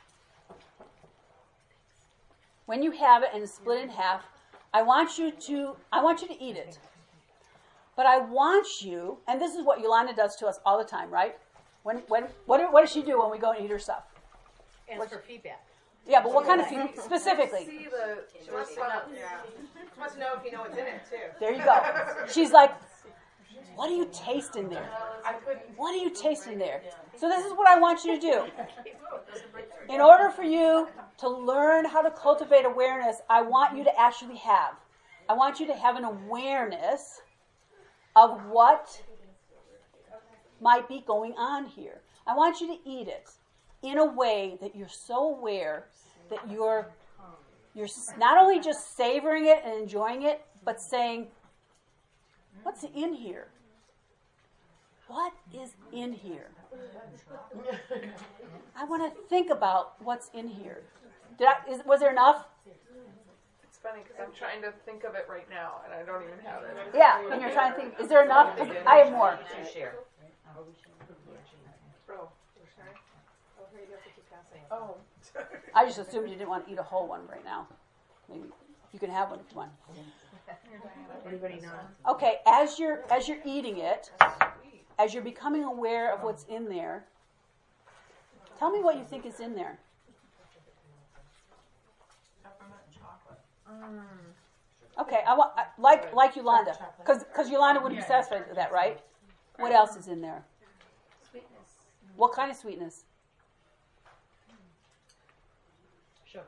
When you have it and split in half, I want you to I want you to eat it. But I want you, and this is what Yolanda does to us all the time, right? When when what what does she do when we go and eat her stuff? Ask for feedback. Yeah, but what kind of feedback specifically? See the, She wants to know. Yeah. She wants to know if you know what's in it too. There you go. She's like, what do you taste in there? I couldn't. What do you taste in there? So this is what I want you to do. In order for you to learn how to cultivate awareness, I want you to actually have, I want you to have an awareness of what might be going on here. I want you to eat it in a way that you're so aware that you're you're not only just savoring it and enjoying it, but saying, what's in here? What is in here? I want to think about what's in here. Did I, is, was there enough? It's funny because I'm trying to think of it right now and I don't even have it. Yeah, and you're trying to think, is there enough? I have more. Bro, Oh, here you go. Keep passing. oh. I just assumed you didn't want to eat a whole one right now. Maybe. You can have one if you want. Anybody know? Okay, as you're as you're eating it, as you're becoming aware of what's in there, tell me what you think is in there. Peppermint and chocolate. Okay, I want I, like like Yolanda, because because Yolanda wouldn't be satisfied with that, right? What else is in there? Sweetness. What kind of sweetness? Sugar.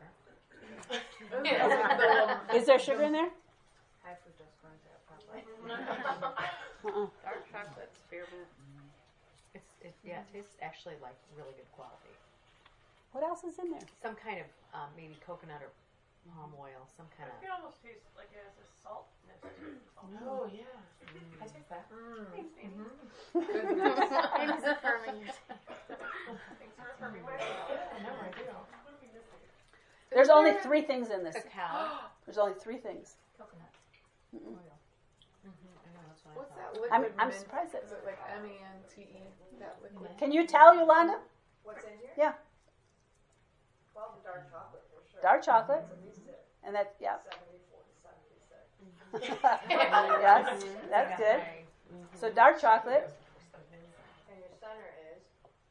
Is there sugar in there? High fructose corn syrup, probably. Uh-uh. Dark chocolate, spearmint. It's, it, yeah, it tastes actually like really good quality. What else is in there? Some kind of um, maybe coconut or palm oil, some kind of. It almost tastes like it has a saltness to it. Oh, yeah. I take that. Thanks, Amy. Amy's affirming your Thanks for affirming my I know, I do. What are we missing? There's only three things in this. Cacao. There's only three things. Coconut. Mm-mm. Oil. Mm-hmm. I know, that's what What's I that thought. liquid? I'm I'm mint? surprised that. Is it like M E N T E? That liquid. Can you tell, Yolanda? What's in here? Yeah. Well, the dark chocolate for sure. Dark chocolate, At least it. and that yeah. seventy-four to seventy-six. Yes, that's good. So dark chocolate. And your center is?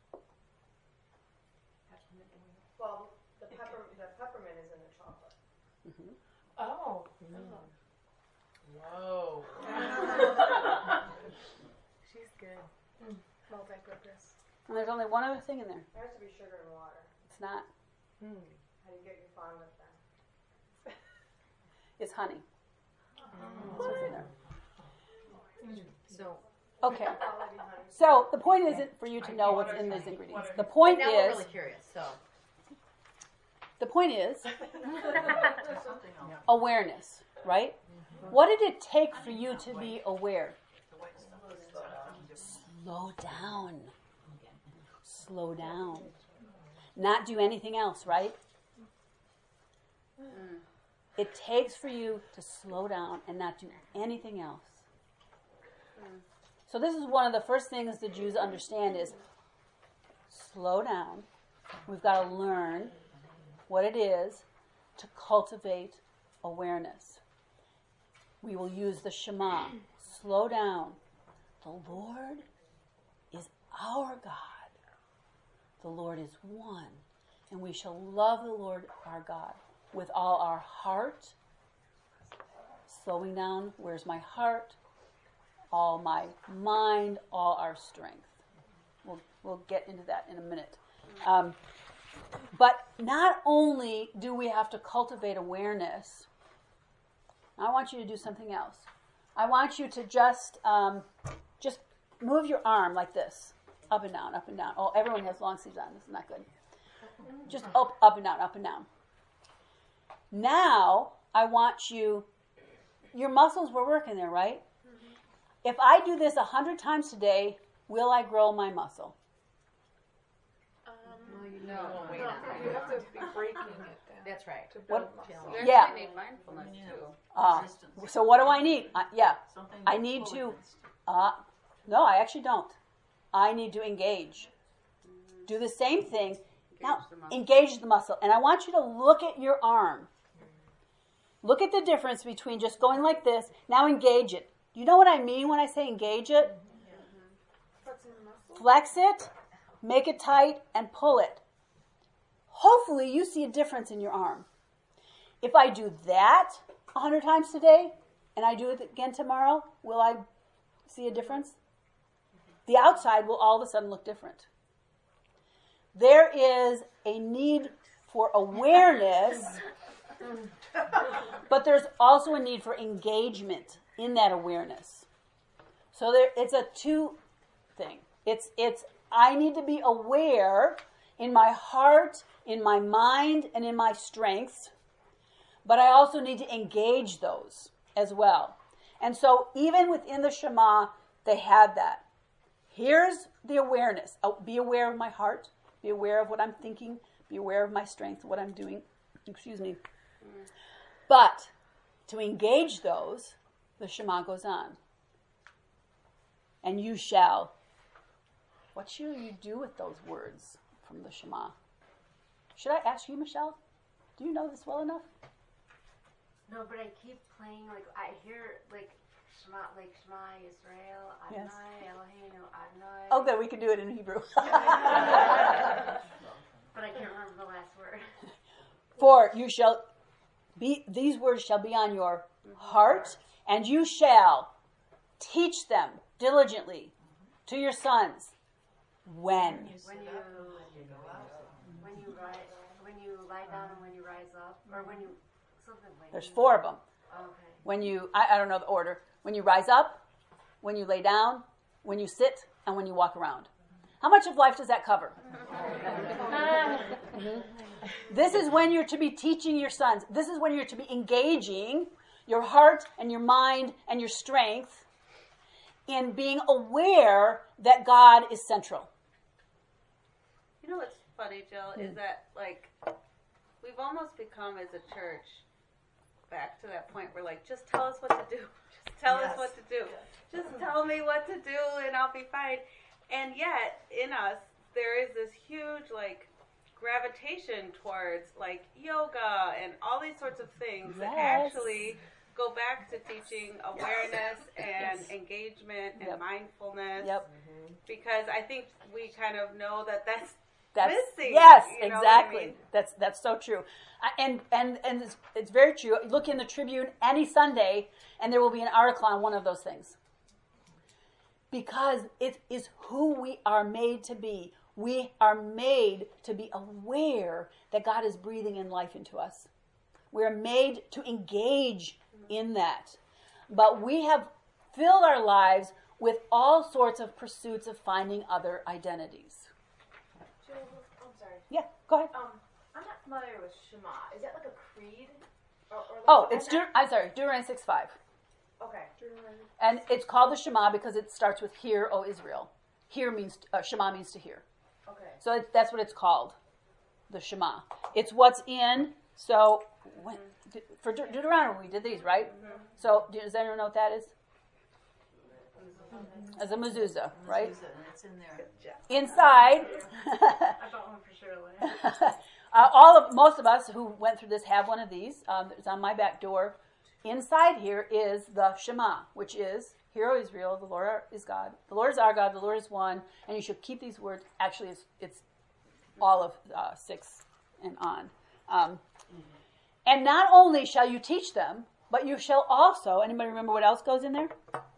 Well, the pepper, the peppermint is in the chocolate. Oh. Whoa. She's good. Multi-purpose. And there's only one other thing in there. There has to be sugar and water. It's not. How do you get your fondant then? It's honey. That's what's in there. So Okay. Quality honey. So the point isn't for you to know what's in these ingredients. The point now we're is, really curious. So the point is Something else. awareness, right? What did it take for you to be aware? The white stuff. Slow down. Slow down. Not do anything else, right? It takes for you to slow down and not do anything else. So this is one of the first things the Jews understand is slow down. We've got to learn what it is to cultivate awareness. We will use the Shema. Slow down. The Lord is our God. The Lord is one. And we shall love the Lord our God with all our heart. Slowing down, where's my heart? All my mind, all our strength. We'll, we'll get into that in a minute. Um, but not only do we have to cultivate awareness, I want you to do something else. I want you to just um, just move your arm like this, up and down, up and down. Oh, everyone has long sleeves on. This is not good. Just up, up and down, up and down. Now, I want you, your muscles were working there, right? If I do this a hundred times today, will I grow my muscle? Um, no, no, wait, you have to be breaking it down that's right. to build What- muscle. You Yeah. actually need mindfulness too. Uh, Resistance. so what do I need? Uh, yeah, Something I to need pull to- against. uh, no, I actually don't. I need to engage. Do the same thing. Now, Engage the muscle. engage the muscle. And I want you to look at your arm. Look at the difference between just going like this. Now engage it. You know what I mean when I say engage it? Flexing the muscle. Flex it, make it tight, and pull it. Hopefully you see a difference in your arm. If I do that a hundred times today, and I do it again tomorrow, will I see a difference? The outside will all of a sudden look different. There is a need for awareness, but there's also a need for engagement in that awareness. So there, it's a two thing. It's it's I need to be aware in my heart, in my mind, and in my strengths, but I also need to engage those as well. And so even within the Shema, they had that. Here's the awareness. Oh, be aware of my heart. Be aware of what I'm thinking. Be aware of my strength, what I'm doing. Excuse me. But to engage those, the Shema goes on. And you shall. What should you do with those words from the Shema? Should I ask you, Michelle? Do you know this well enough? No, but I keep playing, like, I hear, like, Shema, like, Shema Yisrael, Adonai, Yes. Eloheinu, Adonai. Oh, good. We can do it in Hebrew. But I can't remember the last word. For you shall be, these words shall be on your heart, and you shall teach them diligently to your sons. When? You When sit you, up and when you go out. when you rise, when you lie down and when you rise up, or when you, something like There's that. four of them. Okay. When you, I, I don't know the order. When you rise up, when you lay down, when you sit, and when you walk around. How much of life does that cover? Mhm. This is when you're to be teaching your sons. This is when you're to be engaging your heart and your mind and your strength in being aware that God is central. You know what's funny, Jill, is that, like, we've almost become, as a church, back to that point where, like, just tell us what to do. Just tell Yes. us what to do. Just tell me what to do and I'll be fine. And yet, in us, there is this huge, like, gravitation towards, like, yoga and all these sorts of things that Yes. actually go back to teaching awareness and Yes. engagement and Yep. mindfulness. Yep. Because I think we kind of know that that's That's, missing. yes, you know what I exactly. mean? That's that's so true. I- And and and it's, it's very true. Look in the Tribune any Sunday, and there will be an article on one of those things. Because it is who we are made to be. We are made to be aware that God is breathing in life into us. We are made to engage in that. But we have filled our lives with all sorts of pursuits of finding other identities. Jill, I'm sorry. Yeah, go ahead. Um, I'm not familiar with Shema. Is that like a creed? Or, or like Oh, a- it's Deut- I'm sorry, Deuteronomy six five. Okay. And it's called the Shema because it starts with "Hear, O Israel." Hear means uh, Shema means to hear. Okay. So it, that's what it's called, the Shema. It's what's in. So when, for De- Deuteronomy, we did these, right? So does anyone know what that is? As a mezuzah, right? Use it, and it's in there. Inside, I bought one for Shirley. uh, all of most of us who went through this have one of these. Um, it's on my back door. Inside here is the Shema, which is, "Hear, O Israel, the Lord is God. The Lord is our God. The Lord is one." And you should keep these words. Actually, it's, it's all of uh, six and on. Um, and not only shall you teach them, but you shall also. Anybody remember what else goes in there?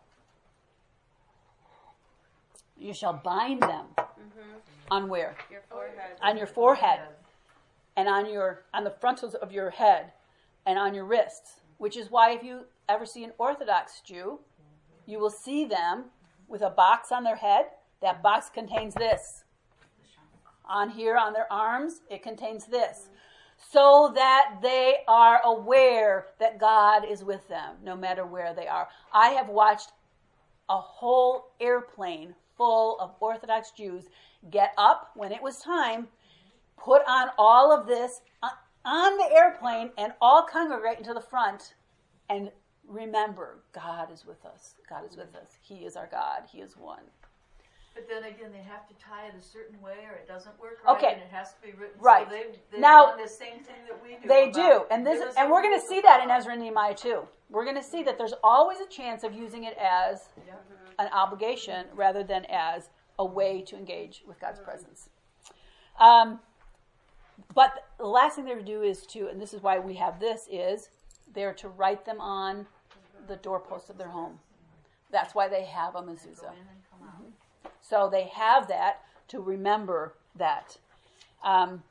You shall bind them on where? Your forehead. On your forehead, and on your on the frontals of your head, and on your wrists. Which is why if you ever see an Orthodox Jew, you will see them with a box on their head. That box contains this. On here, on their arms, it contains this. So that they are aware that God is with them, no matter where they are. I have watched a whole airplane full of Orthodox Jews get up when it was time, put on all of this on the airplane, and all congregate into the front and remember, God is with us. God is with us. He is our God. He is one. But then again, they have to tie it a certain way, or it doesn't work right, Okay. and it has to be written. Right. So they, they've Now- done the same thing that we do. They about do, and this, give us and a we're going to rule see to that in follow. Ezra and Nehemiah too. We're going to see that there's always a chance of using it as Yeah. an obligation rather than as a way to engage with God's presence. Um, but the last thing they're to do is to, and this is why we have this, is they're to write them on the doorposts of their home. That's why they have a Go mezuzah. in and come out. So they have that to remember that. Um,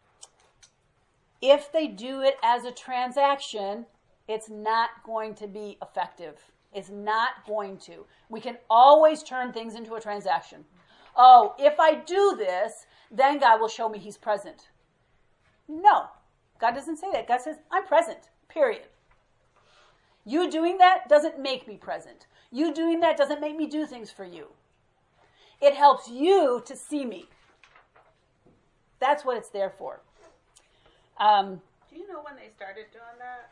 if they do it as a transaction, it's not going to be effective. It's not going to. We can always turn things into a transaction. Oh, if I do this, then God will show me He's present. No, God doesn't say that. God says, I'm present, period. You doing that doesn't make me present. You doing that doesn't make me do things for you. It helps you to see me. That's what it's there for. Um, Do you know when they started doing that?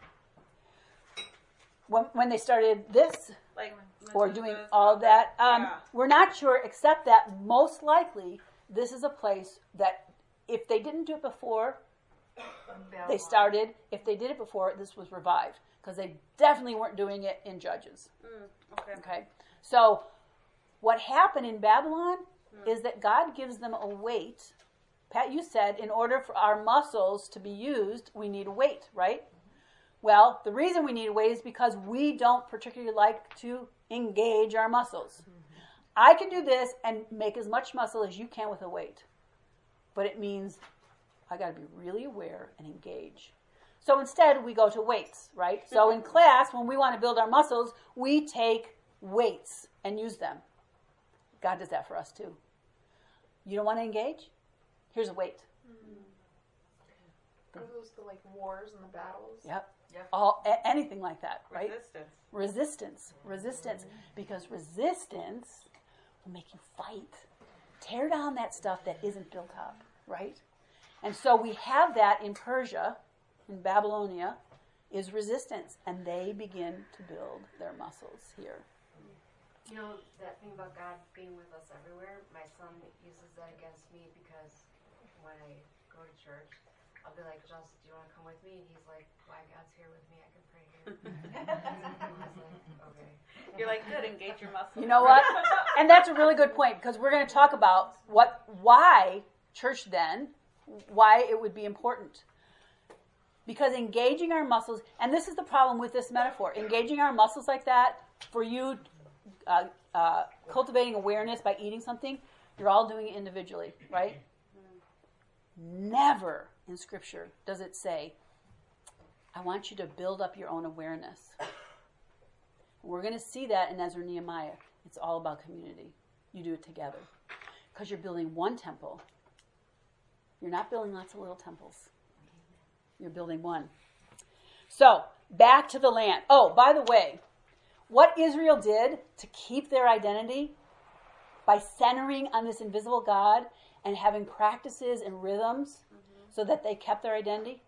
when, when they started this, Like, or mezuzahs, doing all of that, um, yeah. we're not sure, except that most likely this is a place that if they didn't do it before, They started, if they did it before, this was revived. Because they definitely weren't doing it in Judges. Mm, okay. Okay? So, what happened in Babylon mm. is that God gives them a weight. Pat, you said in order for our muscles to be used, we need a weight, right? Well, the reason we need a weight is because we don't particularly like to engage our muscles. Mm-hmm. I can do this and make as much muscle as you can with a weight. But it means I got to be really aware and engage. So instead, we go to weights, right? Mm-hmm. So in class, when we want to build our muscles, we take weights and use them. God does that for us too. You don't want to engage? Here's a weight. Are those the like wars and the battles? Yep. Yep. All a- anything like that, right? Resistance. Resistance. Resistance. Because resistance will make you fight. Tear down that stuff that isn't built up, right? And so we have that in Persia, in Babylonia, is resistance. And they begin to build their muscles here. You know, that thing about God being with us everywhere, my son uses that against me because when I go to church, I'll be like, Just, do you want to come with me? And he's like, why? God's here with me. I can pray here. I was like, okay. You're like, good, engage your muscles. You know what? And that's a really good point because we're going to talk about what, why church then, why it would be important. Because engaging our muscles, and this is the problem with this metaphor, engaging our muscles like that, for you uh, uh, cultivating awareness by eating something, you're all doing it individually, right? Never in Scripture does it say, I want you to build up your own awareness. We're going to see that in Ezra and Nehemiah. It's all about community. You do it together. Because you're building one temple. You're not building lots of little temples. You're building one. So, back to the land. Oh, by the way, what Israel did to keep their identity by centering on this invisible God and having practices and rhythms mm-hmm. so that they kept their identity,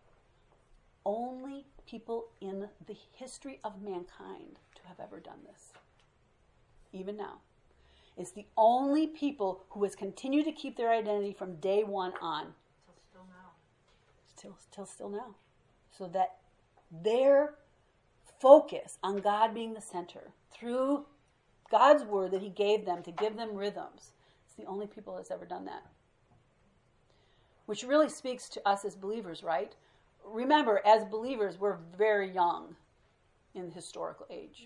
only people in the history of mankind to have ever done this. Even now. It's the only people who has continued to keep their identity from day one on. Till still now. Still, still, still now. So that their focus on God being the center through God's word that he gave them to give them rhythms. It's the only people that's ever done that. Which really speaks to us as believers, right? Remember, as believers, we're very young in the historical age.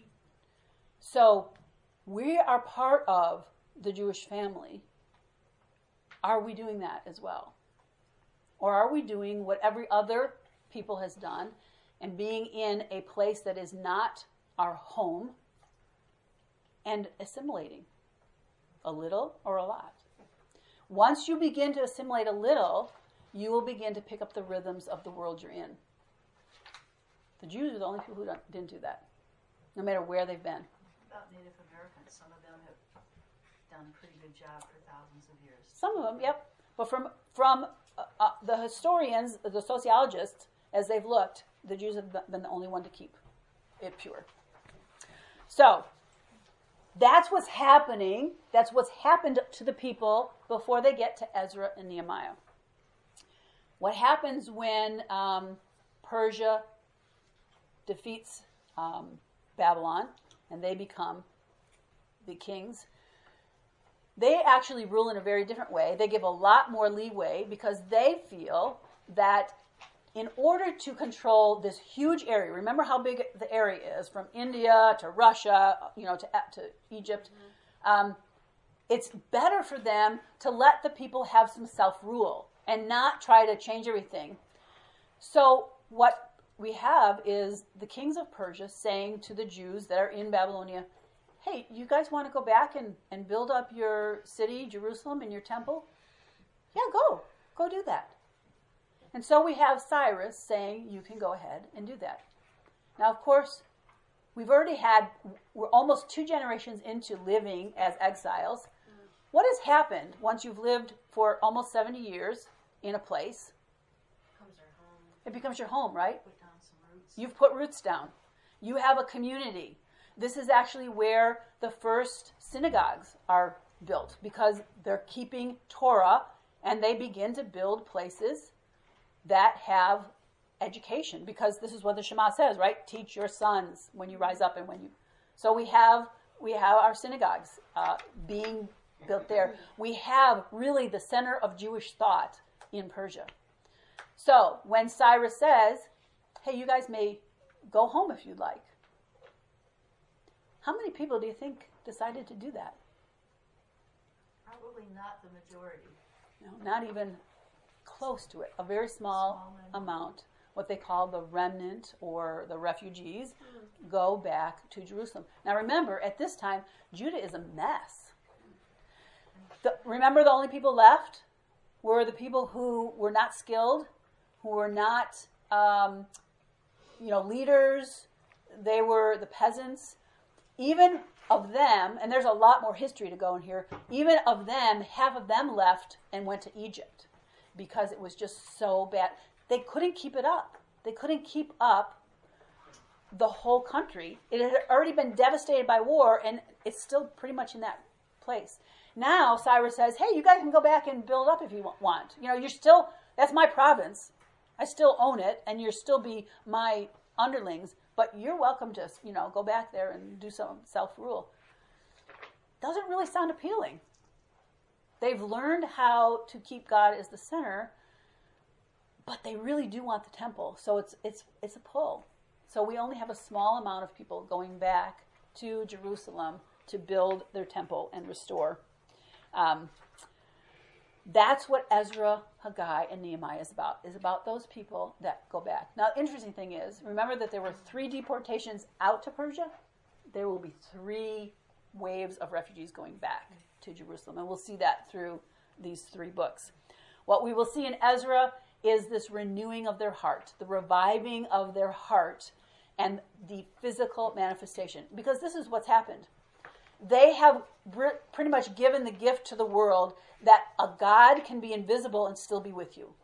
So we are part of the Jewish family. Are we doing that as well? Or are we doing what every other people has done and being in a place that is not our home and assimilating a little or a lot? Once you begin to assimilate a little, you will begin to pick up the rhythms of the world you're in. The Jews are the only people who don't, didn't do that, no matter where they've been. About Native Americans, some of them have done a pretty good job for thousands of years. Some of them, yep. But from from uh, uh, the historians, the sociologists, as they've looked, the Jews have been the only one to keep it pure. So, that's what's happening. That's what's happened to the people before they get to Ezra and Nehemiah. What happens when um, Persia defeats um, Babylon and they become the kings? They actually rule in a very different way. They give a lot more leeway because they feel that in order to control this huge area, remember how big the area is, from India to Russia, you know, to, to Egypt, mm-hmm. um, it's better for them to let the people have some self-rule and not try to change everything. So what we have is the kings of Persia saying to the Jews that are in Babylonia, hey, you guys want to go back and, and build up your city, Jerusalem, and your temple? Yeah, go. Go do that. And so we have Cyrus saying, you can go ahead and do that. Now, of course, we've already had, we're almost two generations into living as exiles. Mm. What has happened once you've lived for almost seventy years in a place? It becomes your home. It becomes your home, right? Put down some roots. You've put roots down. You have a community. This is actually where the first synagogues are built because they're keeping Torah and they begin to build places that have education, because this is what the Shema says, right? Teach your sons when you rise up and when you. So we have we have our synagogues uh, being built there. We have really the center of Jewish thought in Persia. So when Cyrus says, "Hey, you guys may go home if you'd like," how many people do you think decided to do that? Probably not the majority. No, not even close to it. A very small, small amount, what they call the remnant or the refugees, mm. go back to Jerusalem. Now remember, at this time, Judah is a mess. The, remember, the only people left were the people who were not skilled, who were not, um, you know, leaders. They were the peasants. Even of them, and there's a lot more history to go in here, even of them, half of them left and went to Egypt because it was just so bad. They couldn't keep it up. They couldn't keep up the whole country. It had already been devastated by war, and it's still pretty much in that place. Now Cyrus says, hey, you guys can go back and build up if you want. You know, you're still, that's my province. I still own it, and you'll still be my underlings. But you're welcome to, you know, go back there and do some self-rule. Doesn't really sound appealing. They've learned how to keep God as the center, but they really do want the temple. So it's it's it's a pull. So we only have a small amount of people going back to Jerusalem to build their temple and restore. Um, That's what Ezra, Haggai, and Nehemiah is about, is about those people that go back. Now, the interesting thing is, remember that there were three deportations out to Persia? There will be three waves of refugees going back to Jerusalem, and we'll see that through these three books. What we will see in Ezra is this renewing of their heart, the reviving of their heart, and the physical manifestation, because this is what's happened. They have pretty much given the gift to the world that a God can be invisible and still be with you.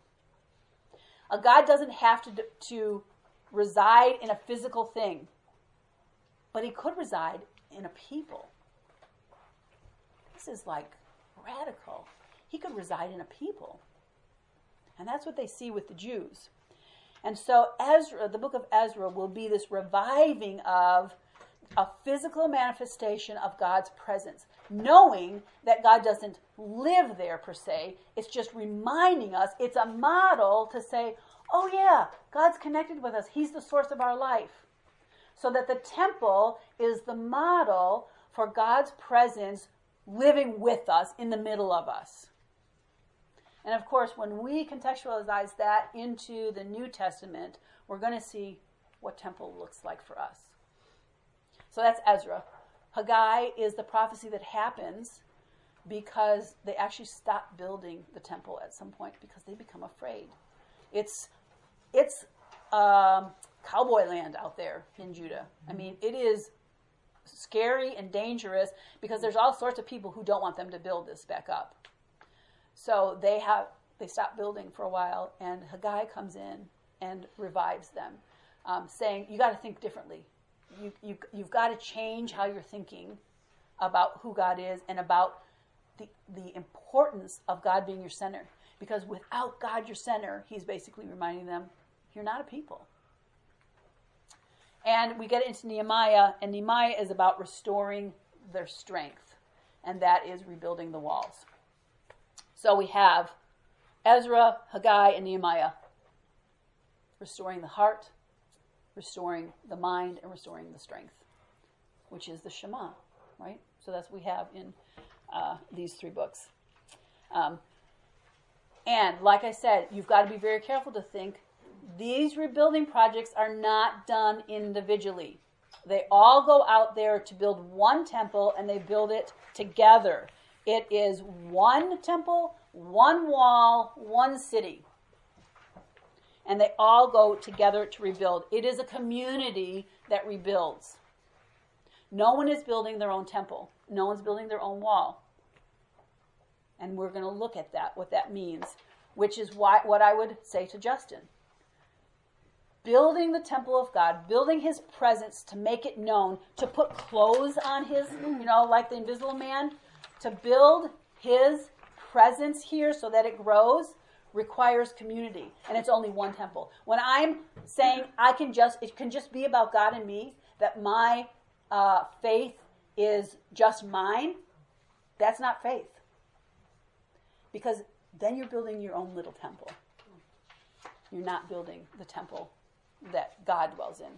A God doesn't have to, to reside in a physical thing, but he could reside in a people. This is like radical. He could reside in a people. And that's what they see with the Jews. And so Ezra, the book of Ezra, will be this reviving of a physical manifestation of God's presence, knowing that God doesn't live there per se. It's just reminding us. It's a model to say, oh yeah, God's connected with us. He's the source of our life. So that the temple is the model for God's presence living with us in the middle of us. And of course, when we contextualize that into the New Testament, we're going to see what temple looks like for us. So that's Ezra. Haggai is the prophecy that happens because they actually stop building the temple at some point because they become afraid. It's it's um, cowboy land out there in Judah. I mean, it is scary and dangerous because there's all sorts of people who don't want them to build this back up. So they have they stop building for a while, and Haggai comes in and revives them, um, saying, you got to think differently. You, you, you've got to change how you're thinking about who God is and about the, the importance of God being your center. Because without God your center, he's basically reminding them, you're not a people. And we get into Nehemiah, and Nehemiah is about restoring their strength, and that is rebuilding the walls. So we have Ezra, Haggai, and Nehemiah restoring the heart, restoring the mind, and restoring the strength, which is the Shema, right? So that's what we have in uh, these three books. Um, and like I said, you've got to be very careful to think these rebuilding projects are not done individually. They all go out there to build one temple, and they build it together. It is one temple, one wall, one city. And they all go together to rebuild. It is a community that rebuilds. No one is building their own temple. No one's building their own wall. And we're going to look at that, what that means, which is why, what I would say to Justin. Building the temple of God, building his presence to make it known, to put clothes on his, you know, like the invisible man, to build his presence here so that it grows, requires community, and it's only one temple. When I'm saying I can just, it can just be about God and me, that my uh, faith is just mine, that's not faith. Because then you're building your own little temple. You're not building the temple that God dwells in.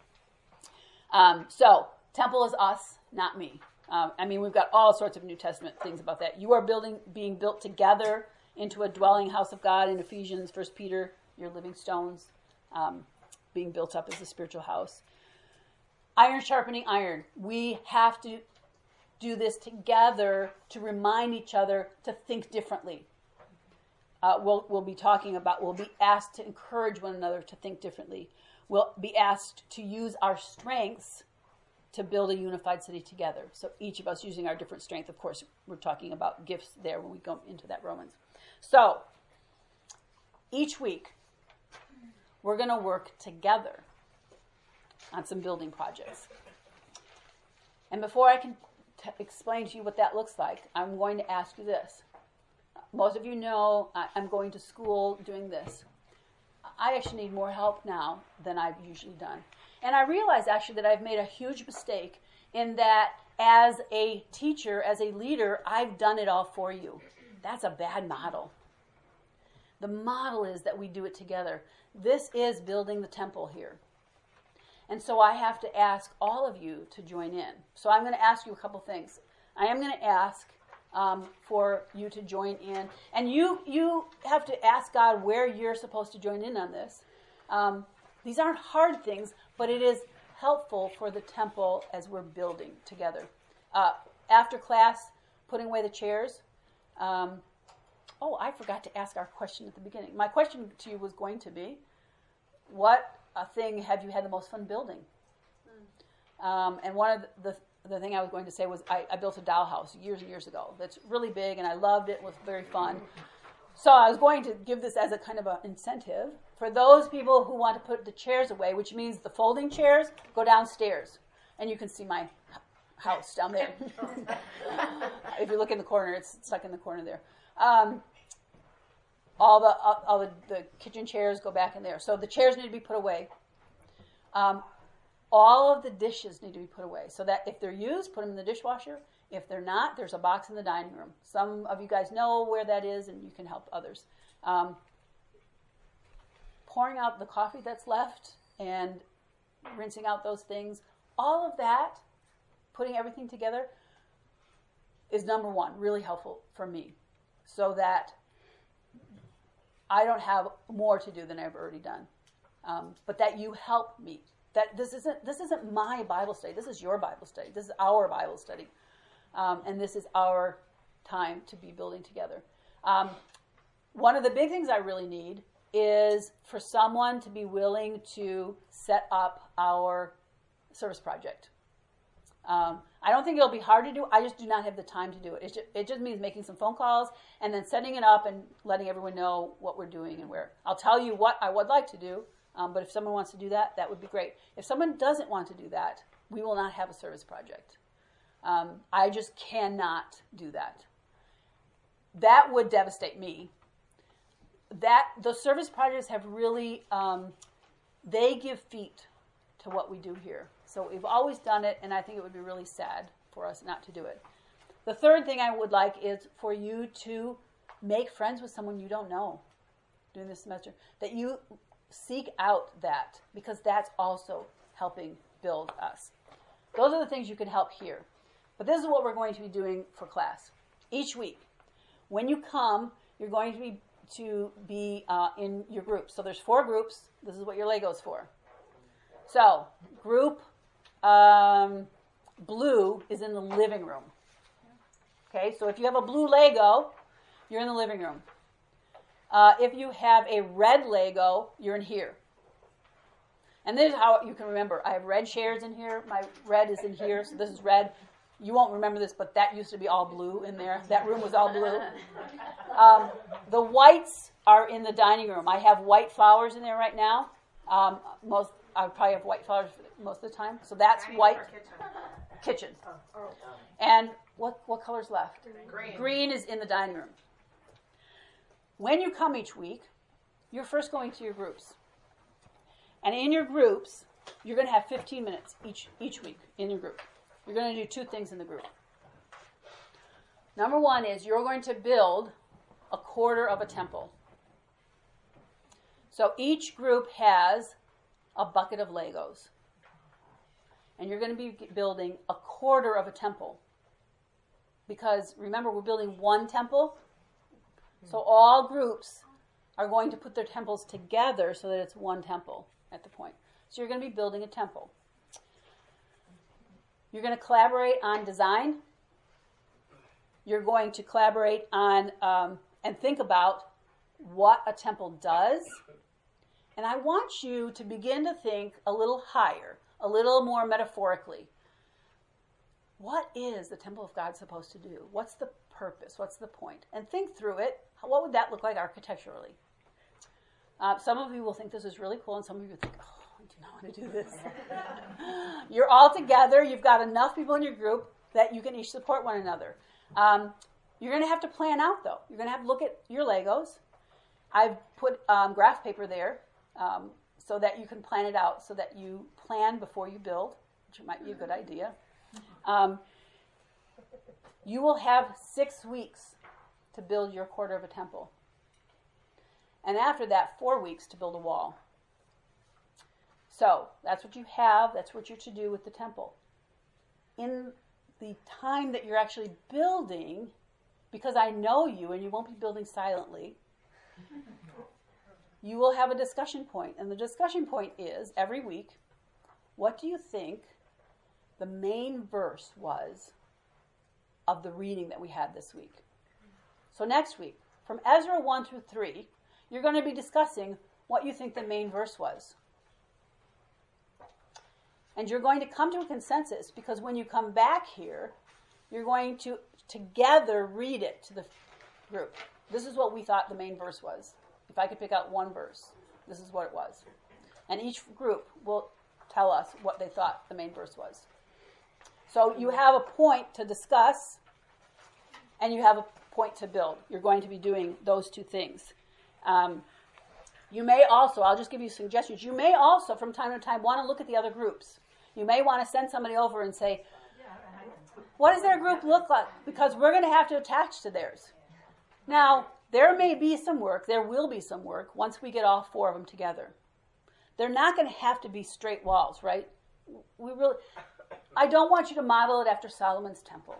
Um, so, temple is us, not me. Um, I mean, we've got all sorts of New Testament things about that. You are building, being built together into a dwelling house of God in Ephesians, First Peter, you're living stones, um, being built up as a spiritual house. Iron sharpening iron. We have to do this together to remind each other to think differently. Uh, we'll, we'll be talking about, we'll be asked to encourage one another to think differently. We'll be asked to use our strengths to build a unified city together. So each of us using our different strength. Of course, we're talking about gifts there when we go into that Romans. So, each week, we're going to work together on some building projects. And before I can t- explain to you what that looks like, I'm going to ask you this. Most of you know I- I'm going to school doing this. I actually need more help now than I've usually done. And I realize actually that I've made a huge mistake in that as a teacher, as a leader, I've done it all for you. That's a bad model. The model is that we do it together. This is building the temple here. And so I have to ask all of you to join in. So I'm going to ask you a couple things. I am going to ask um, for you to join in. And you you have to ask God where you're supposed to join in on this. Um, these aren't hard things, but it is helpful for the temple as we're building together. Uh, after class, putting away the chairs. Um, oh, I forgot to ask our question at the beginning. My question to you was going to be, what a thing have you had the most fun building? Mm. Um, and one of the, the, the thing I was going to say was I, I built a dollhouse years and years ago. That's really big, and I loved it. It was very fun. So I was going to give this as a kind of an incentive for those people who want to put the chairs away, which means the folding chairs go downstairs. And you can see my house down there. If you look in the corner, it's stuck in the corner there. Um, all the uh, all the, the kitchen chairs go back in there. So the chairs need to be put away. Um, all of the dishes need to be put away. So that if they're used, put them in the dishwasher. If they're not, there's a box in the dining room. Some of you guys know where that is, and you can help others. Um, pouring out the coffee that's left and rinsing out those things. All of that, putting everything together, is number one, really helpful for me, so that I don't have more to do than I've already done, um, but that you help me. That this isn't this isn't my Bible study. This is your Bible study. This is our Bible study, um, and this is our time to be building together. Um, one of the big things I really need is for someone to be willing to set up our service project. Um, I don't think it'll be hard to do. I just do not have the time to do it. It just, it just means making some phone calls and then setting it up and letting everyone know what we're doing and where. I'll tell you what I would like to do, um, but if someone wants to do that, that would be great. If someone doesn't want to do that, we will not have a service project. Um, I just cannot do that. That would devastate me. That those service projects have really, um, they give feet to what we do here. So we've always done it, and I think it would be really sad for us not to do it. The third thing I would like is for you to make friends with someone you don't know during this semester, that you seek out that, because that's also helping build us. Those are the things you can help here. But this is what we're going to be doing for class. Each week, when you come, you're going to be to be uh, in your groups. So there's four groups. This is what your Lego's for. So group um, blue is in the living room. Okay, so if you have a blue Lego, you're in the living room. Uh, if you have a red Lego, you're in here. And this is how you can remember. I have red chairs in here. My red is in here, so this is red. You won't remember this, but that used to be all blue in there. That room was all blue. Um, the whites are in the dining room. I have white flowers in there right now. Um, most I probably have white flowers most of the time. So that's white. Kitchen. And what what color's left? Green. Green is in the dining room. when you come each week, you're first going to your groups. And in your groups, you're going to have fifteen minutes each each week in your group. You're going to do two things in the group. Number one is you're going to build a quarter of a temple. So each group has a bucket of Legos. And you're going to be building a quarter of a temple. Because remember, we're building one temple. So all groups are going to put their temples together so that it's one temple at the point. So you're going to be building a temple. You're going to collaborate on design. You're going to collaborate on um, and think about what a temple does. And I want you to begin to think a little higher, a little more metaphorically. What is the temple of God supposed to do? What's the purpose? What's the point? And think through it. What would that look like architecturally? Uh, some of you will think this is really cool, and some of you will think, oh, I do not want to do this. You're all together. You've got enough people in your group that you can each support one another. Um, you're going to have to plan out, though. You're going to have to look at your Legos. I've put um, graph paper there um, so that you can plan it out, so that you plan before you build, which might be a good idea. Um, you will have six weeks to build your quarter of a temple. And after that, four weeks to build a wall. So that's what you have. That's what you're to do with the temple. In the time that you're actually building, because I know you and you won't be building silently, you will have a discussion point. And the discussion point is, every week, what do you think the main verse was of the reading that we had this week? So next week, from Ezra one through three, you're going to be discussing what you think the main verse was. And you're going to come to a consensus, because when you come back here, you're going to together read it to the group. This is what we thought the main verse was. If I could pick out one verse, this is what it was. And each group will tell us what they thought the main verse was. So you have a point to discuss, and you have a point to build. You're going to be doing those two things. Um, you may also, I'll just give you suggestions, you may also from time to time want to look at the other groups. You may want to send somebody over and say, what does their group look like? Because we're going to have to attach to theirs. Now, there may be some work, there will be some work once we get all four of them together. They're not going to have to be straight walls, right? We really, I don't want you to model it after Solomon's temple.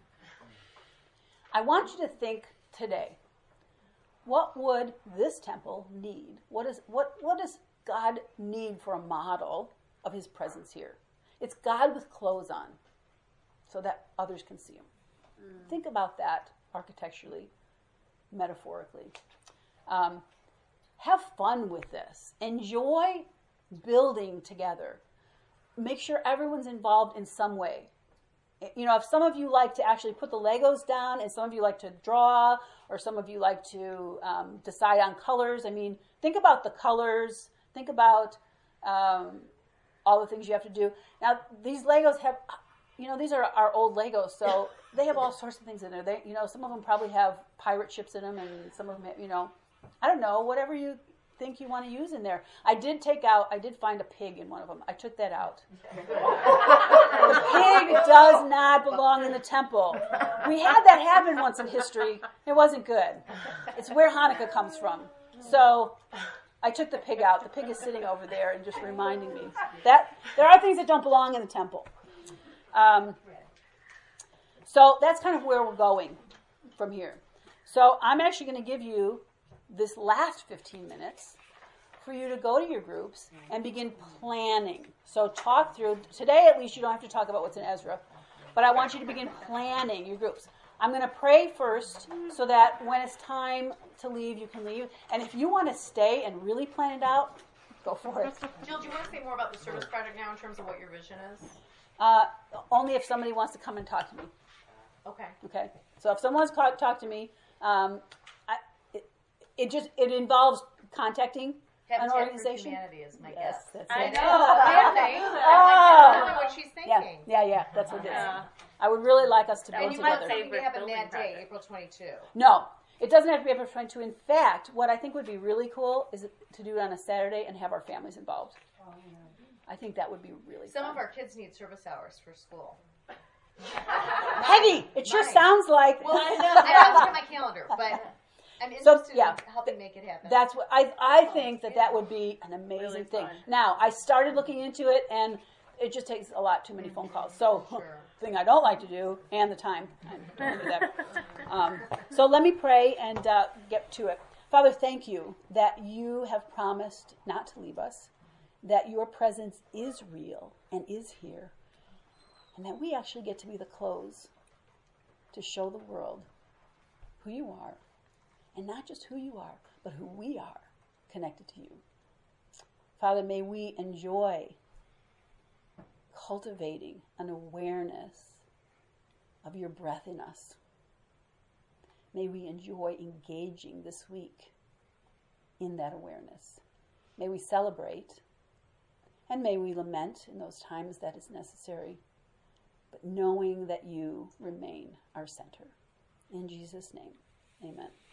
I want you to think today, what would this temple need? What is what what does God need for a model of his presence here? It's God with clothes on, so that others can see him. Mm. Think about that architecturally, metaphorically. Um, have fun with this. Enjoy building together. Make sure everyone's involved in some way. You know, if some of you like to actually put the Legos down, and some of you like to draw, or some of you like to um, decide on colors, I mean, think about the colors. Think about um, all the things you have to do. Now, these Legos have, you know, these are our old Legos, so they have all sorts of things in there. They, you know, some of them probably have pirate ships in them, and some of them have, you know, I don't know, whatever you think you want to use in there. I did take out, I did find a pig in one of them. I took that out. The pig does not belong in the temple. We had that happen once in history. It wasn't good. It's where Hanukkah comes from. So I took the pig out. The pig is sitting over there and just reminding me that there are things that don't belong in the temple. Um, so that's kind of where we're going from here. So I'm actually going to give you this last fifteen minutes for you to go to your groups and begin planning. So talk through, today at least you don't have to talk about what's in Ezra, but I want you to begin planning your groups. I'm going to pray first so that when it's time to leave, you can leave. And if you want to stay and really plan it out, go for it. Jill, do you want to say more about the service project now in terms of what your vision is? Uh, only if somebody wants to come and talk to me. Okay. Okay. So if someone wants to talk to me, um, I, it, it just it involves contacting an Habitat organization. for Humanity is my Yes, guess. that's I it. know. Oh. I know what she's thinking. Yeah, yeah, yeah. That's what it is. I would really like us to And build you together. might say we have a mad day, April twenty-second. No, It doesn't have to be April twenty-second. In fact, what I think would be really cool is to do it on a Saturday and have our families involved. I think that would be really Some fun. of our kids need service hours for school. Peggy, it sure Mine. sounds like. Well, I know. I don't look at my calendar, but I'm So, interested yeah. in helping make it happen. That's what I I think that that would be an amazing Really thing. fun. Now I started looking into it, and it just takes a lot too many phone calls. So, Sure. thing I don't like to do, and the time. I don't do that. Um, so let me pray and uh, get to it. Father, thank you that you have promised not to leave us, that your presence is real and is here, and that we actually get to be the clothes to show the world who you are. And not just who you are, but who we are connected to you. Father, may we enjoy cultivating an awareness of your breath in us. May we enjoy engaging this week in that awareness. May we celebrate, and may we lament in those times that is necessary, but knowing that you remain our center. In Jesus' name, amen.